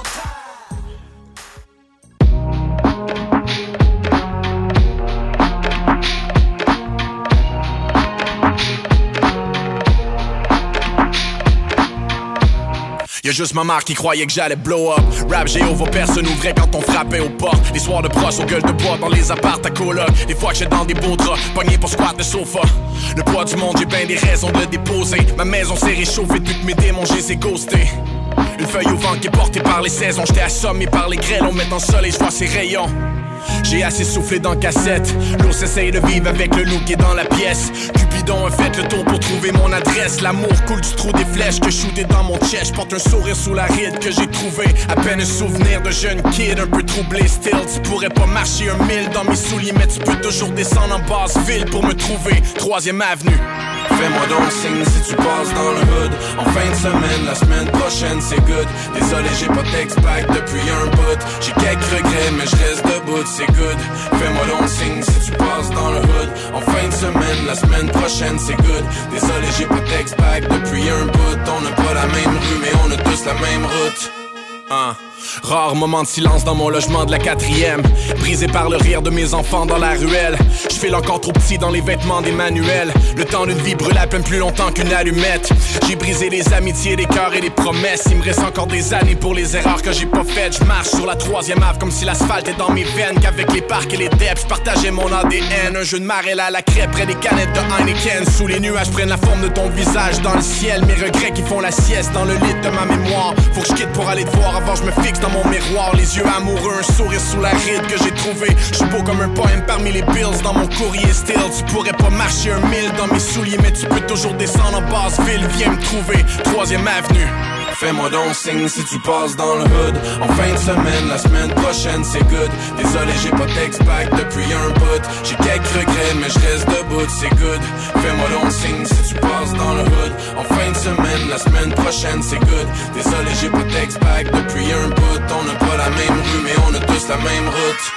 Speaker 12: Y'a juste ma mère qui croyait que j'allais blow up. Rap Jéhovah, personne ouvrait quand on frappait aux portes. Les soirs de brosse aux gueules de bois dans les apparts à coloc. Des fois que j'étais dans des beaux draps, pogné pour squat de sofa. Le poids du monde, j'ai ben des raisons de le déposer. Ma maison s'est réchauffée depuis que mes démons, j'ai les ai ghostés. Une feuille au vent qui est portée par les saisons. J'étais assommé par les grêles, on met dans le soleil, je vois ses rayons. J'ai assez soufflé dans cassette. L'ours essaye de vivre avec le loup qui est dans la pièce. Cupidon a fait le tour pour trouver mon adresse. L'amour coule du trou des flèches que shooté dans mon chest. J'porte un sourire sous la ride que j'ai trouvé. À peine un souvenir de jeune kid un peu troublé still. Tu pourrais pas marcher un mille dans mes souliers, mais tu peux toujours descendre en basse ville pour me trouver. Troisième avenue. Fais-moi donc signe si tu passes dans le hood. En fin de semaine, la semaine prochaine c'est good. Désolé j'ai pas d'ex-pack depuis un bout. J'ai quelques regrets mais je reste debout, c'est good. Fais-moi donc signe si tu passes dans le hood. En fin de semaine, la semaine prochaine c'est good. Désolé j'ai pas d'ex-pack depuis un bout. On n'a pas la même rue mais on a tous la même route. Hein. Rare moment de silence dans mon logement de la quatrième. Brisé par le rire de mes enfants dans la ruelle. Je file encore trop petit dans les vêtements d'Emmanuel. Le temps d'une vie brûle à peine plus longtemps qu'une allumette. J'ai brisé les amitiés, les cœurs et les promesses. Il me reste encore des années pour les erreurs que j'ai pas faites. Je marche sur la troisième ave comme si l'asphalte est dans mes veines. Qu'avec les parcs et les depths, je partageais mon A D N. Un jeu de marelle à la crêpe près des canettes de Heineken. Sous les nuages prennent la forme de ton visage dans le ciel. Mes regrets qui font la sieste dans le lit de ma mémoire. Faut que je quitte pour aller te voir avant je me fixe dans mon miroir. Les yeux amoureux, un sourire sous la ride que j'ai trouvé. Je suis beau comme un poème parmi les bills dans mon courrier still. Tu pourrais pas marcher un mille dans mes souliers, mais tu peux toujours descendre en basse ville. Viens me trouver, troisième avenue. Fais-moi donc signe si tu passes dans le hood. En fin de semaine, la semaine prochaine c'est good. Désolé j'ai pas d'ex-pack depuis un bout. J'ai quelques regrets mais je reste debout, c'est good. Fais-moi donc signe si tu passes dans le hood. En fin de semaine, la semaine prochaine c'est good. Désolé j'ai pas d'ex-pack depuis un bout. On n'a pas la même rue mais on a tous la même route.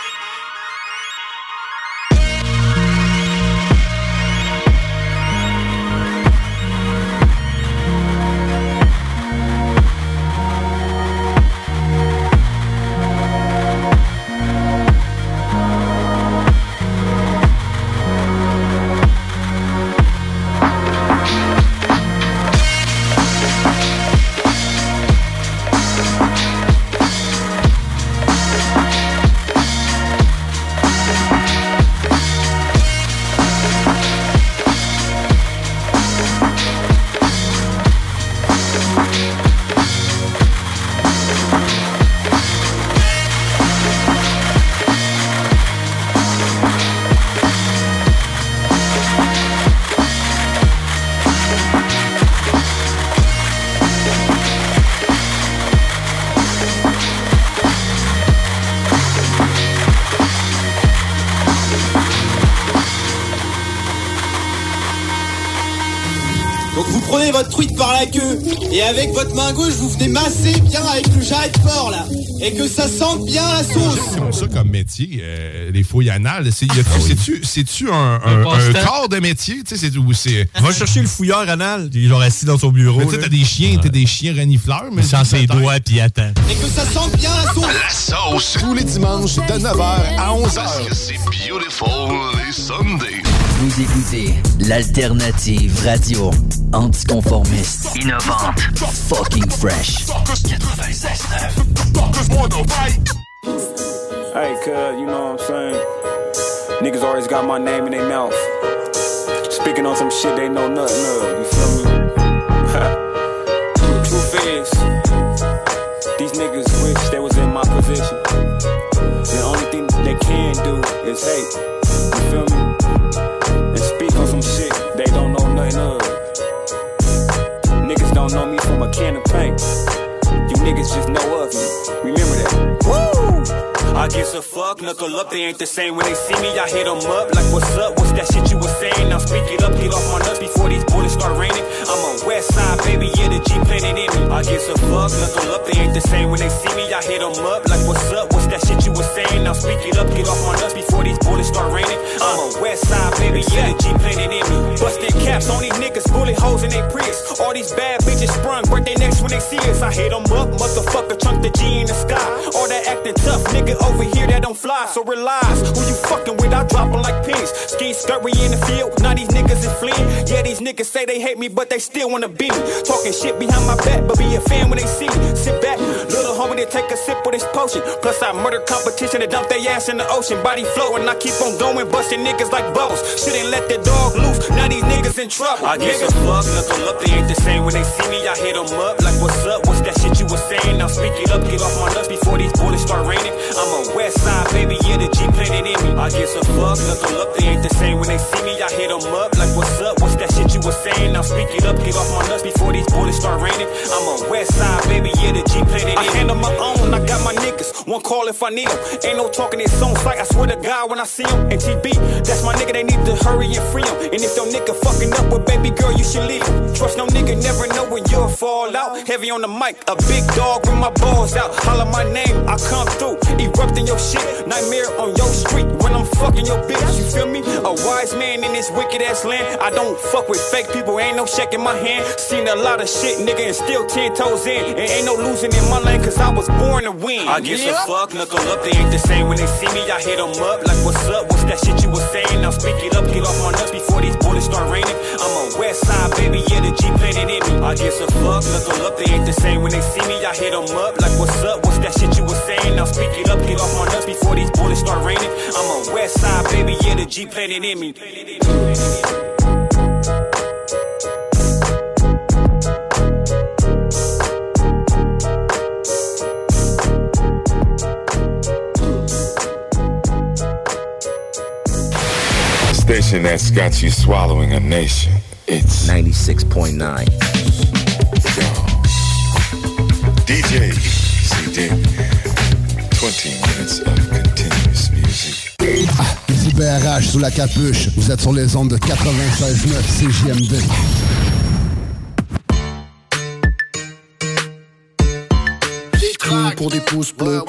Speaker 13: Votre truite par la queue et avec votre main gauche vous venez masser bien avec le jarret de porc là et que ça sente bien la sauce.
Speaker 14: C'est ça comme métier, euh, les fouilles anales. C'est, y a, ah oui. C'est-tu, c'est-tu un, un, un, un corps de métier? Tu sais, c'est où c'est.
Speaker 15: Va chercher le fouilleur anal, il est genre assis dans son bureau.
Speaker 14: Tu sais, t'as des chiens, ouais. T'as des chiens renifleurs, mais.
Speaker 15: Sans ses doigts pis attends.
Speaker 13: Et que ça sente bien la sauce.
Speaker 8: La sauce.
Speaker 7: Tous les dimanches de neuf heures à onze heures.
Speaker 8: Parce que c'est beautiful les Sundays.
Speaker 2: Vous écoutez l'alternative radio anticonformiste, innovante, fucking fresh. quatre-vingt-seize neuf.
Speaker 17: Hey, cuz, you know what I'm saying? Niggas always got my name in their mouth. Speaking on some shit they know nothing of, you feel me? The truth is, these niggas wish they was in my position. The only thing they can do is hate, you feel me? And speak on some shit they don't know nothing of. Niggas don't know me from a can of paint. You niggas just know of me. Remember that. Woo! I guess a fuck, knuckle up, they ain't the same when they see me. I hit them up like, what's up? What's that shit you was saying? Now speak it up, get off my nuts before these bullets start raining. I'm on west side, baby, yeah, the G planted in me. I guess a fuck, knuckle up, they ain't the same when they see me. I hit them up like, what's up? What's that shit you was saying? Now speak it up, get off my nuts before these bullets start raining. I'm on west side, baby, yeah, the G planted in me. Busted caps on these niggas, bullet holes in they Prius. All these bad bitches sprung, break their necks when they see us. I hit them up, motherfucker, chunk the G in the sky. All that acting tough, nigga over here that don't fly. So realize who you fucking with, I drop dropping like pins. Ski skirt, we in the field, now these niggas is fleeing. Yeah, these niggas say they hate me, but they still wanna be me. Talking shit behind my back, but be a fan when they see me. Sit back, little homie, they take a sip of this potion. Plus I murder competition and dump their ass in the ocean. Body floating, I keep on going, busting niggas like bubbles. Shouldn't let the dog loose, now these niggas in trouble. I guess a fuck, knuckle up, they ain't the same when they see me. I hit them up like what's up, what's that shit you was saying? Now speak it up, get off my nuts before these bullets start raining. I'm a west side, baby, yeah, the G planted in me. I guess a fuck, knuckle up, they ain't the same when they see me. I hit them up like what's up, what's that shit you was saying? Now speak it up, get off my nuts before these bullets start raining. I'm a west side, baby, yeah, the G planted in me. I handle my own, I got my niggas, one call if I need them. Ain't no talking, it's on sight, I swear to God when I see them. And T B, that's my nigga, they need to hurry and free him. And if your nigga fucking up with baby girl, you should leave him. Trust no nigga, never know when you'll fall out. Heavy on the mic, a big dog with my balls out. Holler my name, I come through, erupting your shit. Nightmare on your street when I'm fucking your bitch, you feel me? A wise man in this wicked ass land. I don't fuck with fake people, ain't no check in my hand. Seen a lot of shit, nigga, and still ten toes in. And ain't no losing in my lane, cause I was born to win. I guess yeah. a fuck, knuckle up, they ain't the same when they see me. I hit them up like what's up, what's that shit you was saying? Now speak it up, get off my nuts before these bullets start raining. I'm a west side, baby, yeah, the G planted in me. I guess a fuck, knuckle up, they ain't the same when they see me. I hit them up like what's up, what's that shit you was saying? Now speak it up, get off my nuts before these bullets start raining. I'm a west side, baby, yeah, the G planted in me.
Speaker 8: Station that's got you swallowing a nation. It's
Speaker 2: ninety-six point nine.
Speaker 8: D J C D. twenty minutes of continuous music.
Speaker 1: Ah, ici B R H sous la capuche. Vous êtes sur les ondes de quatre-vingt-seize neuf C J M D.
Speaker 18: Tout pour des pouces bleus.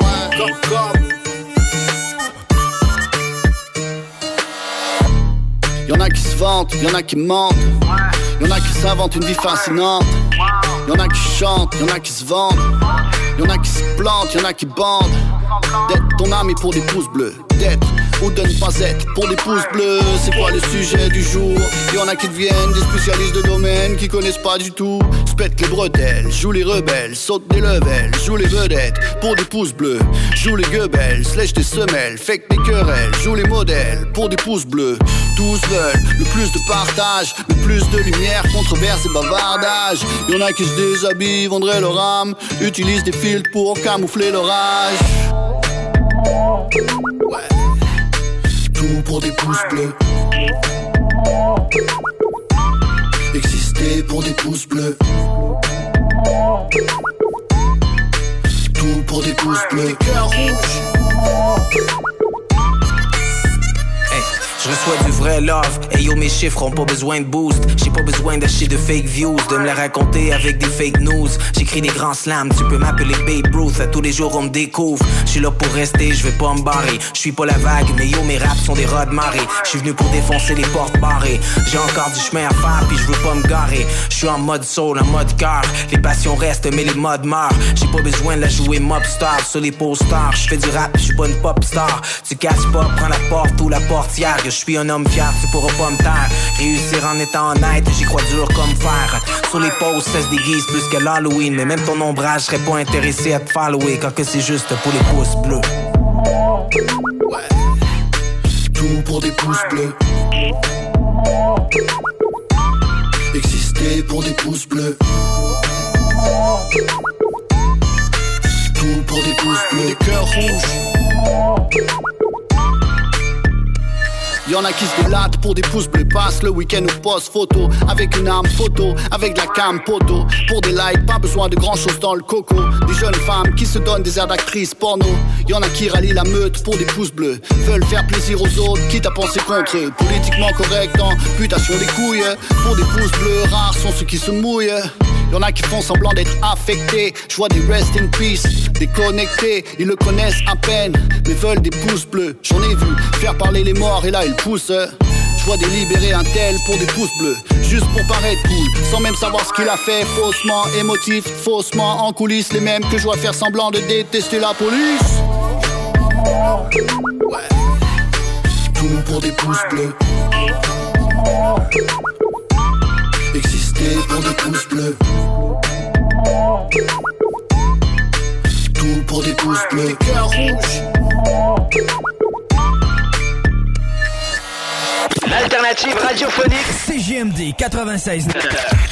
Speaker 18: Y'en a qui se vantent, y'en a qui mentent. Y'en a qui s'inventent une vie fascinante. Y'en a qui chantent, y'en a qui se vendent. Y'en a qui se plantent, y'en a qui bandent. D'être ton ami pour des pouces bleus. D'être ou de ne pas être pour des pouces bleus. C'est quoi le sujet du jour? Y'en a qui deviennent des spécialistes de domaine qui connaissent pas du tout. Se pètent les bretelles, jouent les rebelles, sautent des levels, jouent les vedettes pour des pouces bleus. Joue les gueubelles, slèche des semelles, fake des querelles, joue les modèles pour des pouces bleus. Tous veulent le plus de partage, le plus de lumière, controverse et bavardage. Y'en a qui se déshabillent, vendraient leur âme, utilisent des filtres pour camoufler l'orage. Ouais. Tout pour des pouces bleus. Exister pour des pouces bleus. Tout pour des pouces bleus. Des cœurs rouges.
Speaker 16: Je reçois du vrai love, et yo mes chiffres ont pas besoin de boost. J'ai pas besoin d'acheter de fake views, de me les raconter avec des fake news. J'écris des grands slams, tu peux m'appeler Babe Ruth. À tous les jours on me découvre, je suis là pour rester, je vais pas me barrer. Je suis pas la vague, mais yo mes raps sont des rats de marée. Je suis venu pour défoncer les portes barrées. J'ai encore du chemin à faire, puis je veux pas me garer. Je suis en mode soul, en mode cœur. Les passions restent, mais les modes meurent. J'ai pas besoin de la jouer mobstar sur les posters. Je fais du rap, je suis pas une pop star. Tu casses pas, prends la porte ou la portière. Je suis un homme fier, tu pourras pas me taire. Réussir en étant honnête, j'y crois dur comme fer. Sur les posts, ça se déguise plus que l'Halloween. Mais même ton ombrage serait pas intéressé à te follower quand que c'est juste pour les pouces bleus.
Speaker 18: Ouais. Tout pour des pouces bleus. Exister pour des pouces bleus. Tout pour des pouces bleus. Des cœurs rouges. Y'en a qui se délatent pour des pouces bleus. Passent le week-end ou post photo avec une arme photo, avec de la cam poto. Pour des likes, pas besoin de grand chose dans le coco. Des jeunes femmes qui se donnent des airs d'actrices porno. Y'en a qui rallient la meute pour des pouces bleus. Veulent faire plaisir aux autres, quitte à penser contre eux. Politiquement correct en putation des couilles. Pour des pouces bleus, rares sont ceux qui se mouillent. Y'en a qui font semblant d'être affectés. Je vois des rest in peace, déconnectés. Ils le connaissent à peine, mais veulent des pouces bleus. J'en ai vu faire parler les morts et là ils poussent. Je vois délibérer un tel pour des pouces bleus, juste pour paraître cool, sans même savoir ce qu'il a fait. Faussement émotif, faussement en coulisses. Les mêmes que je vois faire semblant de détester la police. Ouais. Tout Tout pour des pouces bleus. Exister pour des pouces bleus. Tout pour des pouces bleus. Des cœurs rouges.
Speaker 2: L'alternative radiophonique C J M D quatre-vingt-seize neuf.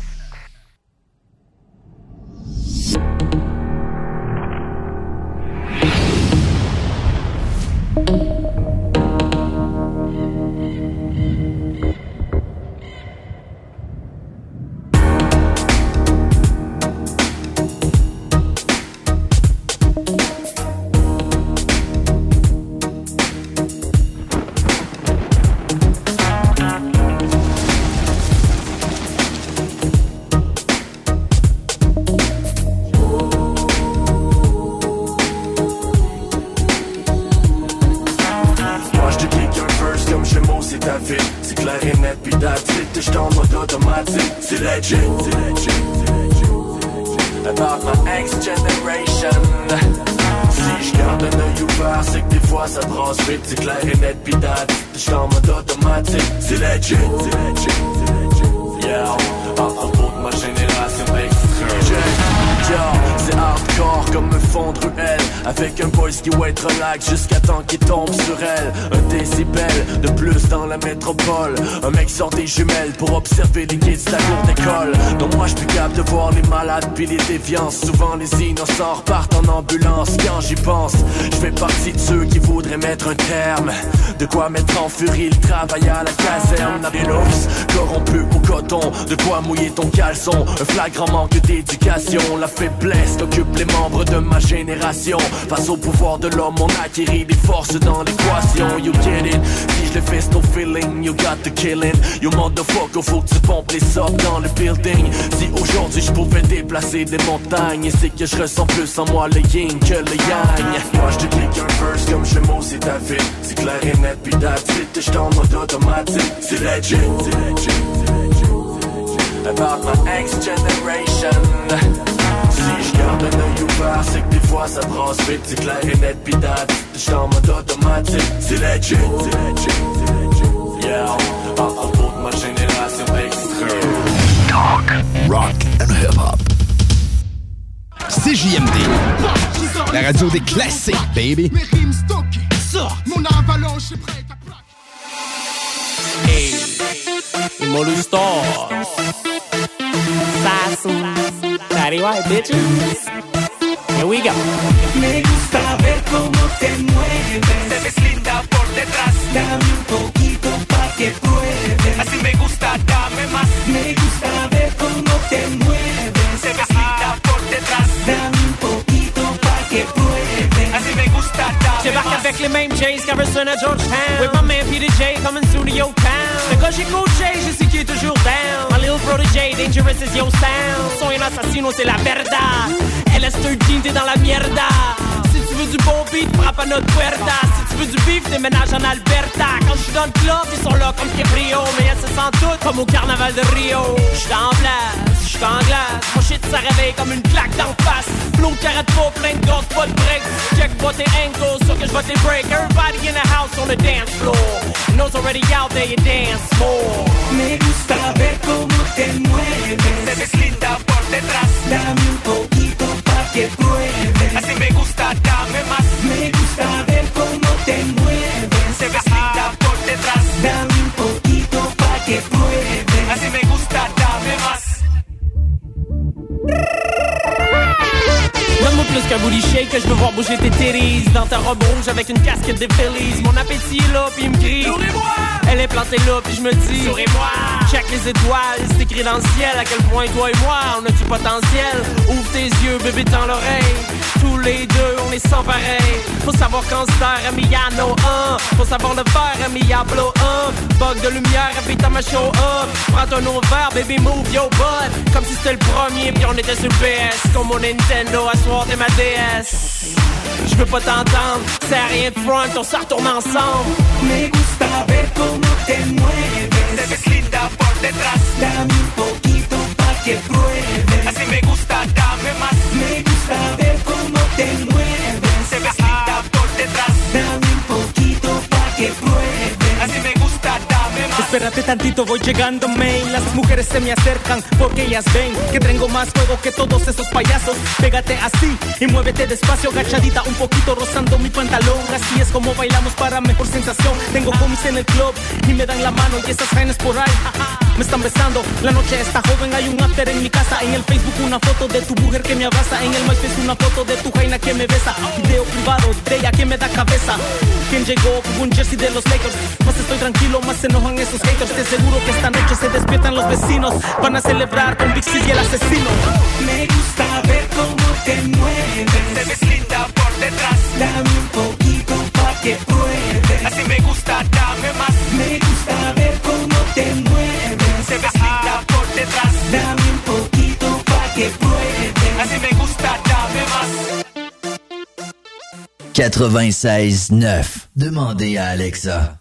Speaker 19: Jusqu'à temps qu'il tombe sur elle. Un décibel de plus dans la métropole. Un mec sort des jumelles pour observer les kids de la cour d'école. Donc moi je suis capable de voir les malades puis les déviances. Souvent les innocents repartent en ambulance. Quand j'y pense, je fais partie de ceux qui voudraient mettre un terme. De quoi mettre en furie le travail à la caserne. Des ours corrompus au coton. De quoi mouiller ton caleçon. Un flagrant manque d'éducation. La faiblesse qu'occupent les membres de ma génération. Face au pouvoir de l'homme, on acquérit des forces dans l'équation. You get it? Si je le fais, c'est no feeling. You got the killing. You motherfucker, faut que tu pompes les sobs dans le building. Si aujourd'hui je pouvais déplacer des montagnes, c'est que je ressens plus en moi le yin que le yang. Moi je te clique un verse comme chez Mose et David. C'est clair et net pis that's it. J'suis en mode automatique. C'est legit, c'est legit, c'est legit. About my next generation. Si je garde un œil ouvert, c'est que des fois ça brasse vite. C'est clair et net pis that's it. J'suis en mode automatique. C'est legit, c'est legit, c'est legit. Yeah, à propos de ma génération extrême.
Speaker 3: Talk, rock and hip-hop. C J M D, la radio des classiques, baby.
Speaker 18: Mes rimes stockées, mon avalanche est prête à plaquer.
Speaker 20: Hey, Molustor. Sasu, Daddy White, bitches. Here we go.
Speaker 21: Me gusta ver cómo te mueves. Te ves linda por detrás. Dame un poquito pa' que pruebes. Así me gusta, dame más. Me gusta ver cómo te mueves. Te ves linda por detrás. Dame un poquito pa' que pruebes. Así me gusta, dame
Speaker 20: J'embarque
Speaker 21: más.
Speaker 20: avec les mêmes Jays qu'Harrison à Georgetown. With my man Peter J coming through the yo town. Le gars j'ai coaché, je sais qu'il est toujours down. My little protégé, dangerous is yo sound. Soy un assassino, c'est la verdad. L S treize, t'es dans la mierda. Si tu veux du bon beat, frappe à notre puerta. Si tu veux du beef, déménage en Alberta. Quand je suis dans le club, ils sont là comme Caprio. Mais elles se sentent toutes comme au carnaval de Rio. J'suis en place, j'suis en glace. Mon shit ça réveille comme une claque d'en face. Flow qui arrête pas, plein de gosses, pas de break. Check pas tes angles, sûr que j'vois tes break. Everybody in the house on the dance floor. Knows already out there, you dance more.
Speaker 21: Me gusta ver cómo te mueves. Te ves linda por detrás. Dame un poquito pa' que pruebes. Así me gusta, dame más. Me gusta ver cómo te mueves. Te ves linda por detrás. Dame un poquito pa' que pruebes. Así me gusta, dame más.
Speaker 20: Donne-moi plus qu'un booty shake que je veux voir bouger tes titties. Dans ta robe rouge avec une casquette des Phillies. Mon appétit est là pis il me crie Nourris-moi. Elle est plantée là pis je me dis Souris-moi. Check les étoiles, c'est écrit dans le ciel. À quel point toi et moi on a du potentiel. Ouvre tes yeux bébé tends l'oreille. Tous les deux on est sans pareil. Faut savoir quand se taire Emiliano un. Faut savoir le faire Emiliano un. Bug de lumière habite à ma show up. Prends ton eau vert baby move yo butt. Comme si c'était le premier pis on était sur le P S. Comme mon Nintendo à soir t'es ma D S. Je veux pas t'entendre, c'est à rien de front, on se retourne ensemble.
Speaker 21: Me gusta ver cómo te mueves. Te ves linda por detrás. Dame un poquito pa' que pruebes. Así me gusta, dame más. Me gusta ver cómo te mueves. Te ves linda por detrás. Dame un poquito pa' que pruebes.
Speaker 20: Espérate tantito, voy llegando, main. Las mujeres se me acercan porque ellas ven que tengo más fuego que todos esos payasos. Pégate así y muévete despacio, agachadita un poquito rozando mi pantalón. Así es como bailamos para mejor sensación. Tengo homies en el club y me dan la mano y esas jainas por ahí me están besando. La noche está joven, hay un after en mi casa. En el Facebook una foto de tu mujer que me abraza. En el MySpace una foto de tu jaina que me besa. Video privado de ella que me da cabeza. ¿Quién llegó con un jersey de los Lakers? Más estoy tranquilo, más se enojan esos haters. Te aseguro que esta noche se despiertan los vecinos. Van a celebrar con Big Sis y el asesino.
Speaker 21: Me gusta ver cómo te mueves.
Speaker 11: Te ves linda por detrás.
Speaker 21: Dame un poquito pa' que pruebes.
Speaker 11: Así me gusta, dame más.
Speaker 21: Me gusta ver cómo te mueves.
Speaker 11: Te ves linda por detrás.
Speaker 21: Dame un poquito pa' que pruebes.
Speaker 11: Así me gusta, dame más.
Speaker 2: quatre-vingt-seize neuf. Demandez à Alexa.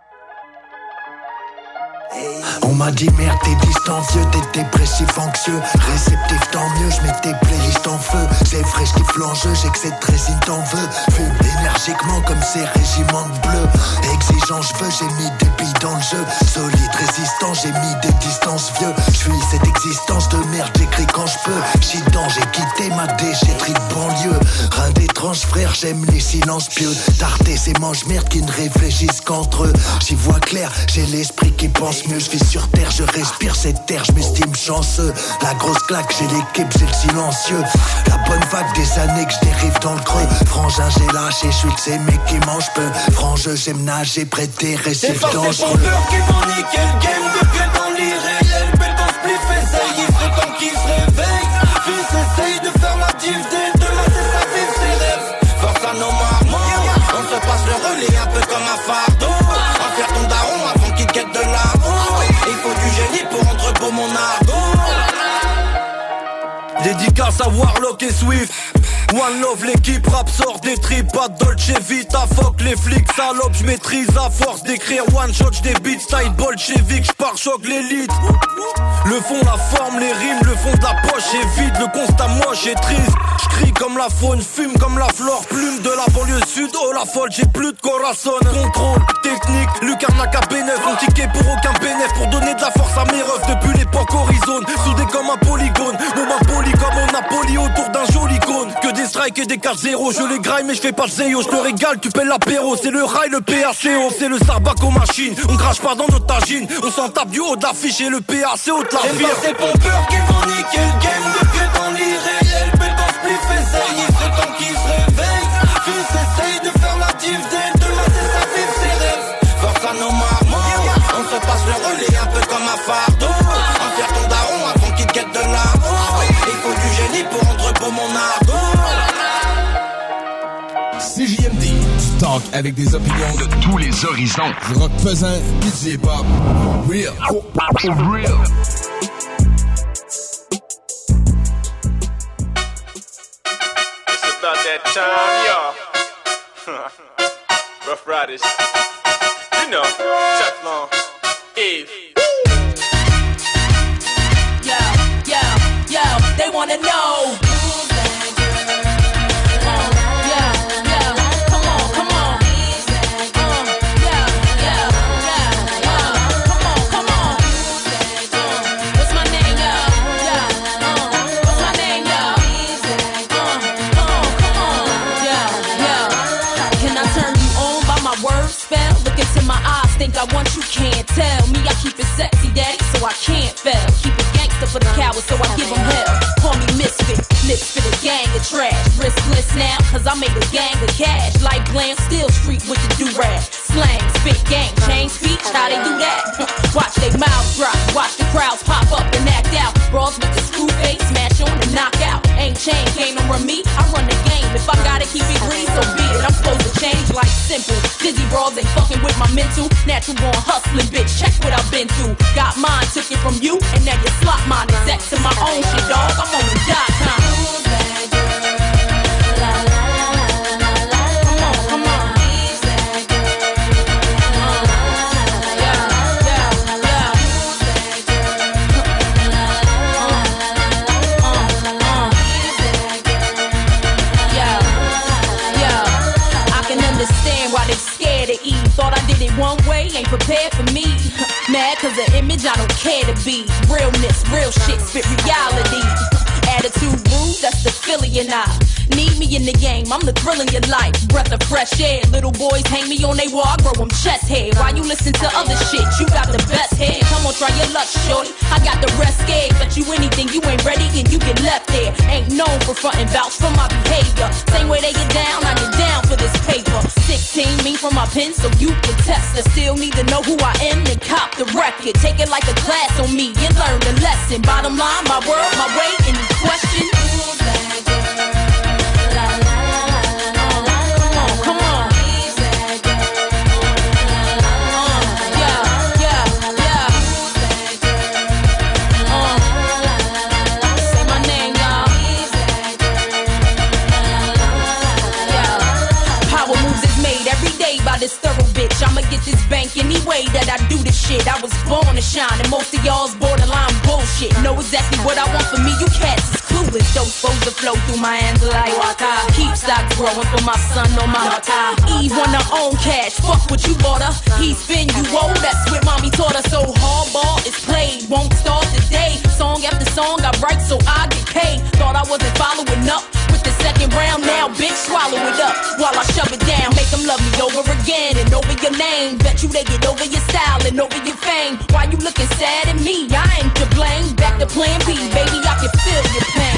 Speaker 5: On m'a dit merde t'es distancieux, t'es dépressif anxieux. Réceptif tant mieux, je mets tes playlists en feu. C'est frais, je kiffe l'enjeu, j'ai que cette résine t'en veux. Fume énergiquement comme ces régiments de bleu. Exigeant je veux, j'ai mis des billes dans le jeu. Solide, résistant, j'ai mis des distances vieux. Je suis cette existence de merde, j'écris quand je peux. J'suis dedans, j'ai quitté ma déchetterie de banlieue. Rien d'étrange frère, j'aime les silences pieux. Tarter ces manches merde qui ne réfléchissent qu'entre eux. J'y vois clair, j'ai l'esprit qui pense mieux. Je vis sur terre, je respire cette terre, je m'estime chanceux. La grosse claque, j'ai l'équipe, j'ai le silencieux. La bonne vague des années que je dérive dans le creux. Frangin, j'ai lâché, je suis de ces mecs qui mangent peu. Frangeux, j'aime nager près des récifs dangereux.
Speaker 21: C'est pas ces pompeurs qui vont niquer le game, me plaît dans l'irréel. Belle dans ce spliff, essaye, il serait temps qu'ils se réveillent. Fils, essaye de faire la div dès demain, c'est ça, vive ses rêves. Force à nos marmots, on se passe le relais un peu comme un fardeau. En faire ton daron avant qu'il te guette de l'arbre. Il faut du génie pour rendre beau mon argot. Dédicace à Warlock et Swift. One Love, l'équipe rap sort des tripes, pas de Dolce Vita, fuck les flics, salope, j'maîtrise à force d'écrire one shot, j'débite, style bolchevique, j'pare-choc l'élite. Le fond, la forme, les rimes, le fond de la poche est vide, le constat moche et triste. J'crie comme la faune, fume comme la flore, plume de la banlieue sud, oh la folle, j'ai plus de corazon. Contrôle, technique, Lucarnac à B neuf, on ticket pour aucun bénéf, pour donner de la force à mes refs depuis l'époque horizon, soudé comme un polygone, mon ma poli comme on Napoli autour d'un joli cône. Que des strikes et des quatre zéro, je les graille mais je fais pas le zéo, je te régale, tu paies l'apéro, c'est le rail, le P A C O, c'est le sarbac aux machines, on crache pas dans notre tagine, on s'en tape du haut de l'affiche et le P A C O de la vie. C'est pas ces pompeurs qui vont niquer le game, me plaît dans l'irréel, belle dans ce spliff, essaye, il serait temps qu'ils se réveillent. Fils, essaye de faire la div dès demain, c'est ça, vive ses rêves. Force à nos marmots, on se passe le relais un peu comme un fardeau. En faire ton daron avant qu'il te guette de l'arbre. Il faut du génie pour rendre beau mon argot.
Speaker 3: C J M D, du talk avec des opinions de tous les horizons. Du rock pesant, du hip-hop, real, for real.
Speaker 6: It's about that time, y'all. Rough Riders, you know, Teflon, Eve.
Speaker 21: Yo, yo, yo, they wanna know.
Speaker 22: Think I want you, can't tell me I keep it sexy, daddy, so I can't fail. Keep it gangster for the cowards, so I give them hell. Call me misfit, lips for the gang of trash. Riskless now, cause I made a gang of cash. Like glam, still street with the do-rag. Slang, spit, gang, change speech, how they do that? Watch they mouths drop, watch the crowds pop up and act out. Brawls with the screw face, smash on and knock out. Ain't chain, can't run me, I run the game. If I gotta keep it green, so be it. I'm supposed to change like simple. Dizzy brawls ain't fucking with my mental. Natural born hustling, bitch, check what I've been through. Got mine, took it from you, and now you slot mine. Exact to my own shit, dog, I'm on the dot com. One way, ain't prepared for me. Mad cause the image I don't care to be. Realness, real shit, spit reality. Attitude rude, that's the Philly and I. Need me in the game, I'm the thrill in your life. Breath of fresh air, little boys hang me on they wall, I grow them chest hair. Why you listen to other shit? You got the best hair. Come on, try your luck, shorty. I got the rest scared. Bet you anything, you ain't ready and you get left there. Ain't known for frontin' vouch for my behavior. Same way they get down, I get down for this paper. sixteen me from my pen so you can test. I still need to know who I am and cop the record. Take it like a class on me and learn the lesson. Bottom line, my world, my way, any question? This thorough bitch, I'ma get this bank any way that I do this shit. I was born to shine, and most of y'all's borderline bullshit. Know exactly what I want for me, you cats is clueless. Those supposed to flow through my hands like water. Keep stock growing for my son on my water. Eve want her own cash, fuck what you bought her. He spin you old, that's what mommy taught her. So hardball is played, won't start today. Song after song I write so I get paid. Thought I wasn't following up with the second round, now bitch swallow it up while I shove it down. Make them love me over again and over your name. Bet you they get over your style and over your fame. Why you looking sad at me? I ain't to blame. Back to plan B, baby, I can feel your pain.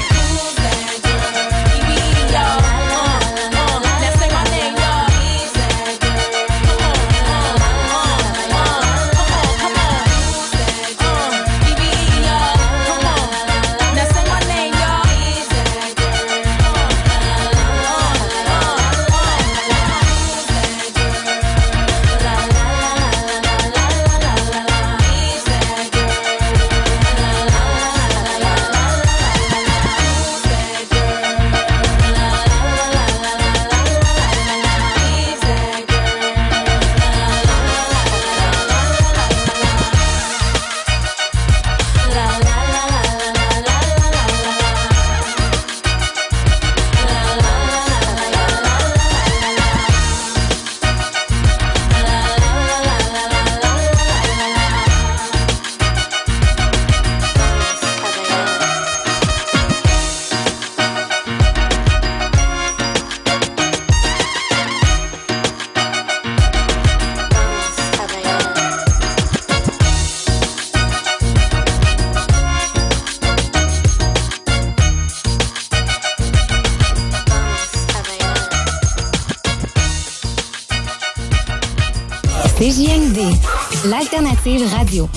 Speaker 9: C J M D, l'alternative radio.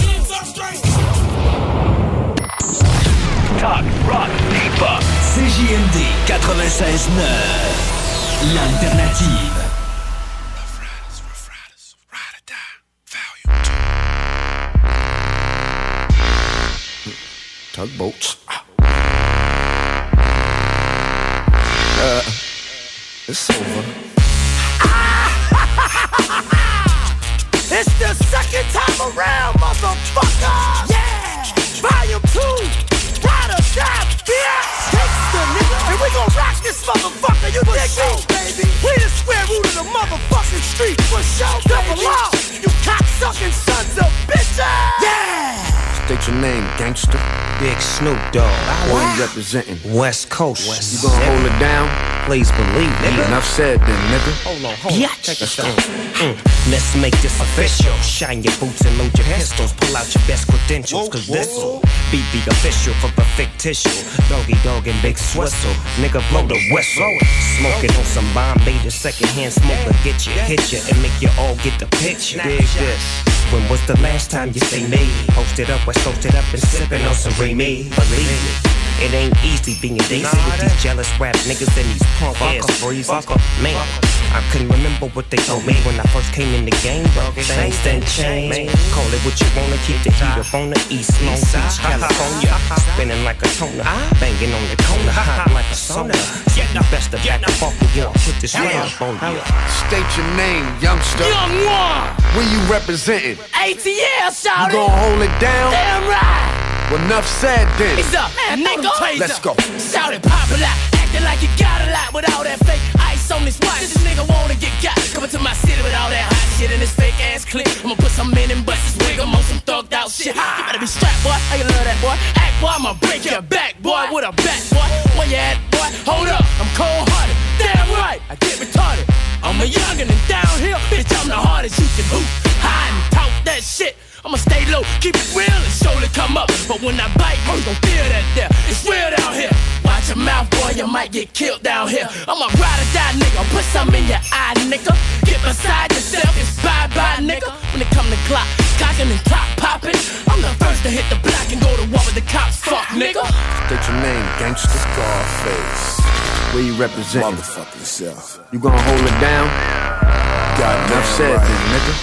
Speaker 2: Talk, rock, hip-hop. C J M D quatre-vingt-seize neuf, l'alternative.
Speaker 10: Tugboats. Uh, it's over.
Speaker 21: It's the second time around, motherfucker! Yeah! Volume two! Ride or die, bitch! Gangsta, nigga! And we gon' rock this motherfucker, you dig me? Baby. We the square root of the motherfucking street. For sure, double off! You cocksucking sons of bitches! Yeah!
Speaker 10: State your name, gangster.
Speaker 23: Big Snoop Dogg.
Speaker 10: Where you representing?
Speaker 23: West Coast.
Speaker 10: West you gonna hold it down?
Speaker 23: Please believe, nigga.
Speaker 10: Enough said then, nigga.
Speaker 23: Hold on, hold on. Take a step. Mm. Let's make this official. Shine your boots and load your pistols. Pull out your best credentials, cause this'll be the official for the fictitious. Doggy dog and big swistle. Nigga blow the whistle. Smoking on some Bombay, the secondhand smoker. Get you, hit you, and make you all get the picture. Dig this. When was the last time you say me? Posted up, West Coasted up and sipping on some Remy. Believe me, it ain't easy being daisy with these jealous rap niggas and these punk ass breezes. Man, I couldn't remember what they told me when I first came in the game, but things done changed. Call it what you wanna, keep the heat up on the East Long Beach, California. Spinning like a toner, banging on the corner, hot like a sauna. You best to back up off of war, put this rap on you.
Speaker 10: State your name, youngster.
Speaker 21: Young one!
Speaker 10: Where you representing?
Speaker 21: A T L, shout it!
Speaker 10: You gon' hold it down?
Speaker 21: Damn right!
Speaker 10: Well, enough said then.
Speaker 21: It's up, man, nigga!
Speaker 10: Let's go.
Speaker 21: Shout it, pop it out, acting like you got a lot with all that fake ice on this watch. This nigga wanna get got, coming to my city with all that hot shit. get in this fake ass clip. I'ma put some in and bust his wig. I'm on some thugged out shit. You better be strapped, boy. How you love that, boy? Act, boy. I'ma break your back, boy. With a back, boy. Where you at, boy? Hold up. I'm cold hearted. Damn right. I get retarded. I'm a youngin' and downhill. Bitch, I'm the hardest you can hoop. Hide and talk that shit. I'ma stay low, keep it real and surely come up. But when I bite, you gon' feel that there. It's real down here. Watch your mouth, boy, you might get killed down here. I'm a ride or die, nigga. Put something in your eye, nigga. Get beside yourself, it's bye-bye, nigga. When it come to clock, cocking and top popping, I'm the first to hit the block and go to war with the cops. Fuck, nigga.
Speaker 10: State your name, gangsta. Scarface. Where you represent?
Speaker 7: Motherfuck yourself.
Speaker 10: You gonna hold it down? Got enough said, then, nigga.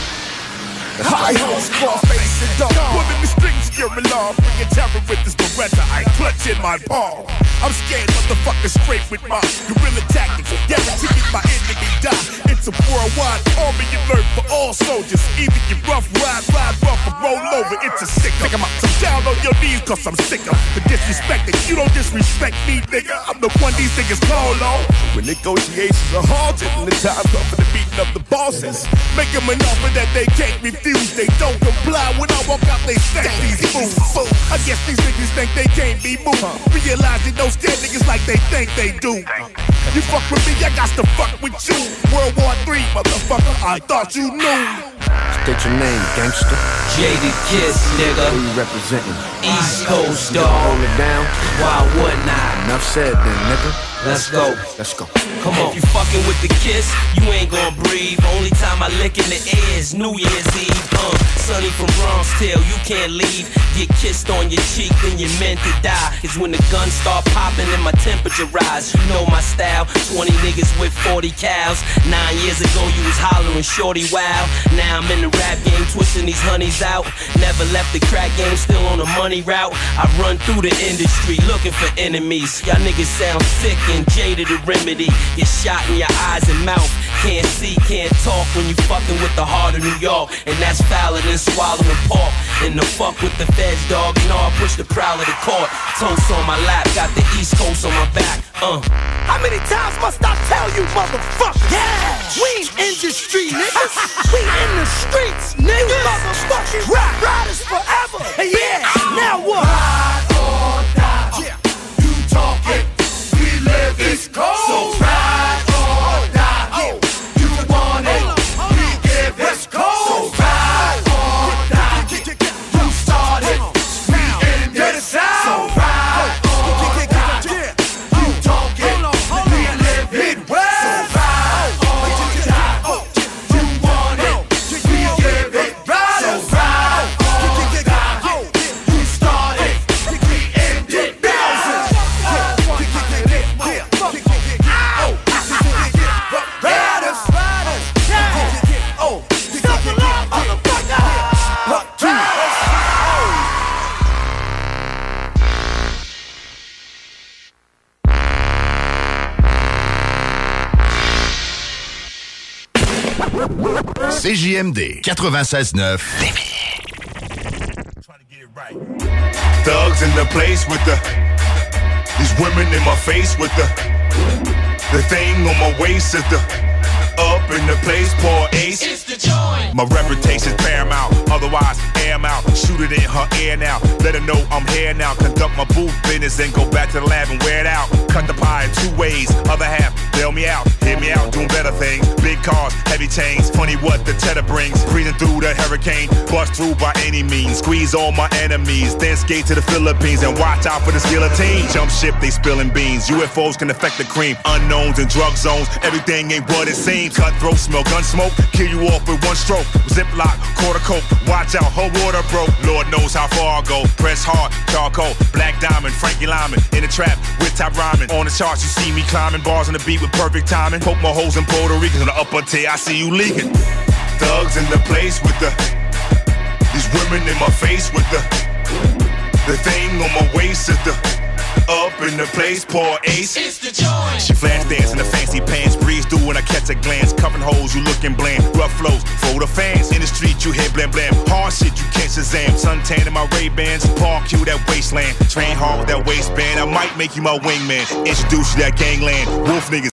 Speaker 4: High horse, Scarface, and dog. Pulling the strings, gearing law. Bringing terror with this Beretta. I clutch in my palm. I'm scared, motherfucker, straight with my guerrilla tactics. Guaranteed my enemy die. It's a worldwide army alert for all soldiers. Either you rough, ride, ride rough, or roll over. It's a sick. Pick 'em up. So down on your knees, cause I'm sick of the disrespecting. You don't disrespect me, nigga. I'm the one these niggas call on. When negotiations are halted and the time comes for the beating of the bosses, make them an offer that they can't refuse. They don't comply when I walk out, they stack these fools. I guess these niggas think they can't be moved. Realize you don't scare niggas like they think they do. You fuck with me, I got to fuck with you. World War Three, motherfucker, I thought you knew.
Speaker 10: State your name, gangster.
Speaker 21: Jaded Kiss, nigga.
Speaker 10: Who you representing?
Speaker 21: East Coast, dog.
Speaker 10: Hold it down.
Speaker 21: Why wouldn't I?
Speaker 10: Enough said, then, nigga.
Speaker 21: Let's go.
Speaker 10: Let's go.
Speaker 21: Come on. If you fucking with the Kiss, you ain't gon' breathe. Only time I lick in the air is New Year's Eve. Uh, Sonny from Bronx Tale, you can't leave. Get kissed on your cheek, then you're meant to die. Cause when the guns start popping and my temperature rise, you know my style. twenty niggas with forty cows. Nine years ago you was hollering shorty wow. Now I'm in the rap game, twisting these honeys out. Never left the crack game, still on the money route. I run through the industry looking for enemies. Y'all niggas sound sick and jaded to remedy. Get shot in your eyes and mouth. Can't see, can't talk when you fucking with the heart of New York. And that's fouler than swallowing pork. And the fuck with the feds, dog. You know I push the prowl of the court. Toast on my lap, got the East Coast on my back. Uh. How many times must I tell you, motherfucker? Yeah! We ain't industry, niggas. We in the streets, niggas. Motherfucking rap riders forever. Hey, yeah, now what?
Speaker 4: Ride or die. Yeah. You talking, we live this cold. So ride or die. Oh. You want it, we give it cold. So ride or die. You started, we end it out. So ride or die. You talking, we live it well. So ride or die. You want it, we give it right. So ride or die. You started, we end it now.
Speaker 3: C J M D quatre-vingt-seize neuf.
Speaker 4: Thugs in the place with the these women in my face with the the thing on my waist is the up in the place, pour ace. It's the joint. My reputation's paramount. Otherwise, air 'em out. Shoot it in her ear now. Let her know I'm here now. Conduct my booth business and go back to the lab and wear it out. Cut the pie in two ways. Other half, bail me out. Hear me out, doing better things. Big cars, heavy chains. Funny what the cheddar brings. Breathing through the hurricane. Bust through by any means. Squeeze all my enemies. Then skate to the Philippines and watch out for the guillotine. Jump ship, they spilling beans. U F Os can affect the cream. Unknowns and drug zones. Everything ain't what it seems. Cutthroat, smell gun smoke. Kill you off with one stroke. Ziploc, quarter coke. Watch out, her water broke. Lord knows how far I go. Press hard, charcoal. Black diamond, Frankie Lyman. In the trap with top rhyming. On the charts, you see me climbing. Bars on the beat with perfect timing. Poke my holes in Puerto Rican on the upper tier. I see you leaking. Thugs in the place with the these women in my face with the the thing on my waist is the up in the place, pour ace. It's the joint. She flash dance in the fancy pants, breeze through when I catch a glance. Covering holes, you looking bland. Rough flows for the fans. In the street, you hear blam blam. Hard shit, you can't Shazam. Suntan in my Ray-Bans. Park you that wasteland. Train hard with that waistband. I might make you my wingman. Introduce you that gangland. Wolf niggas.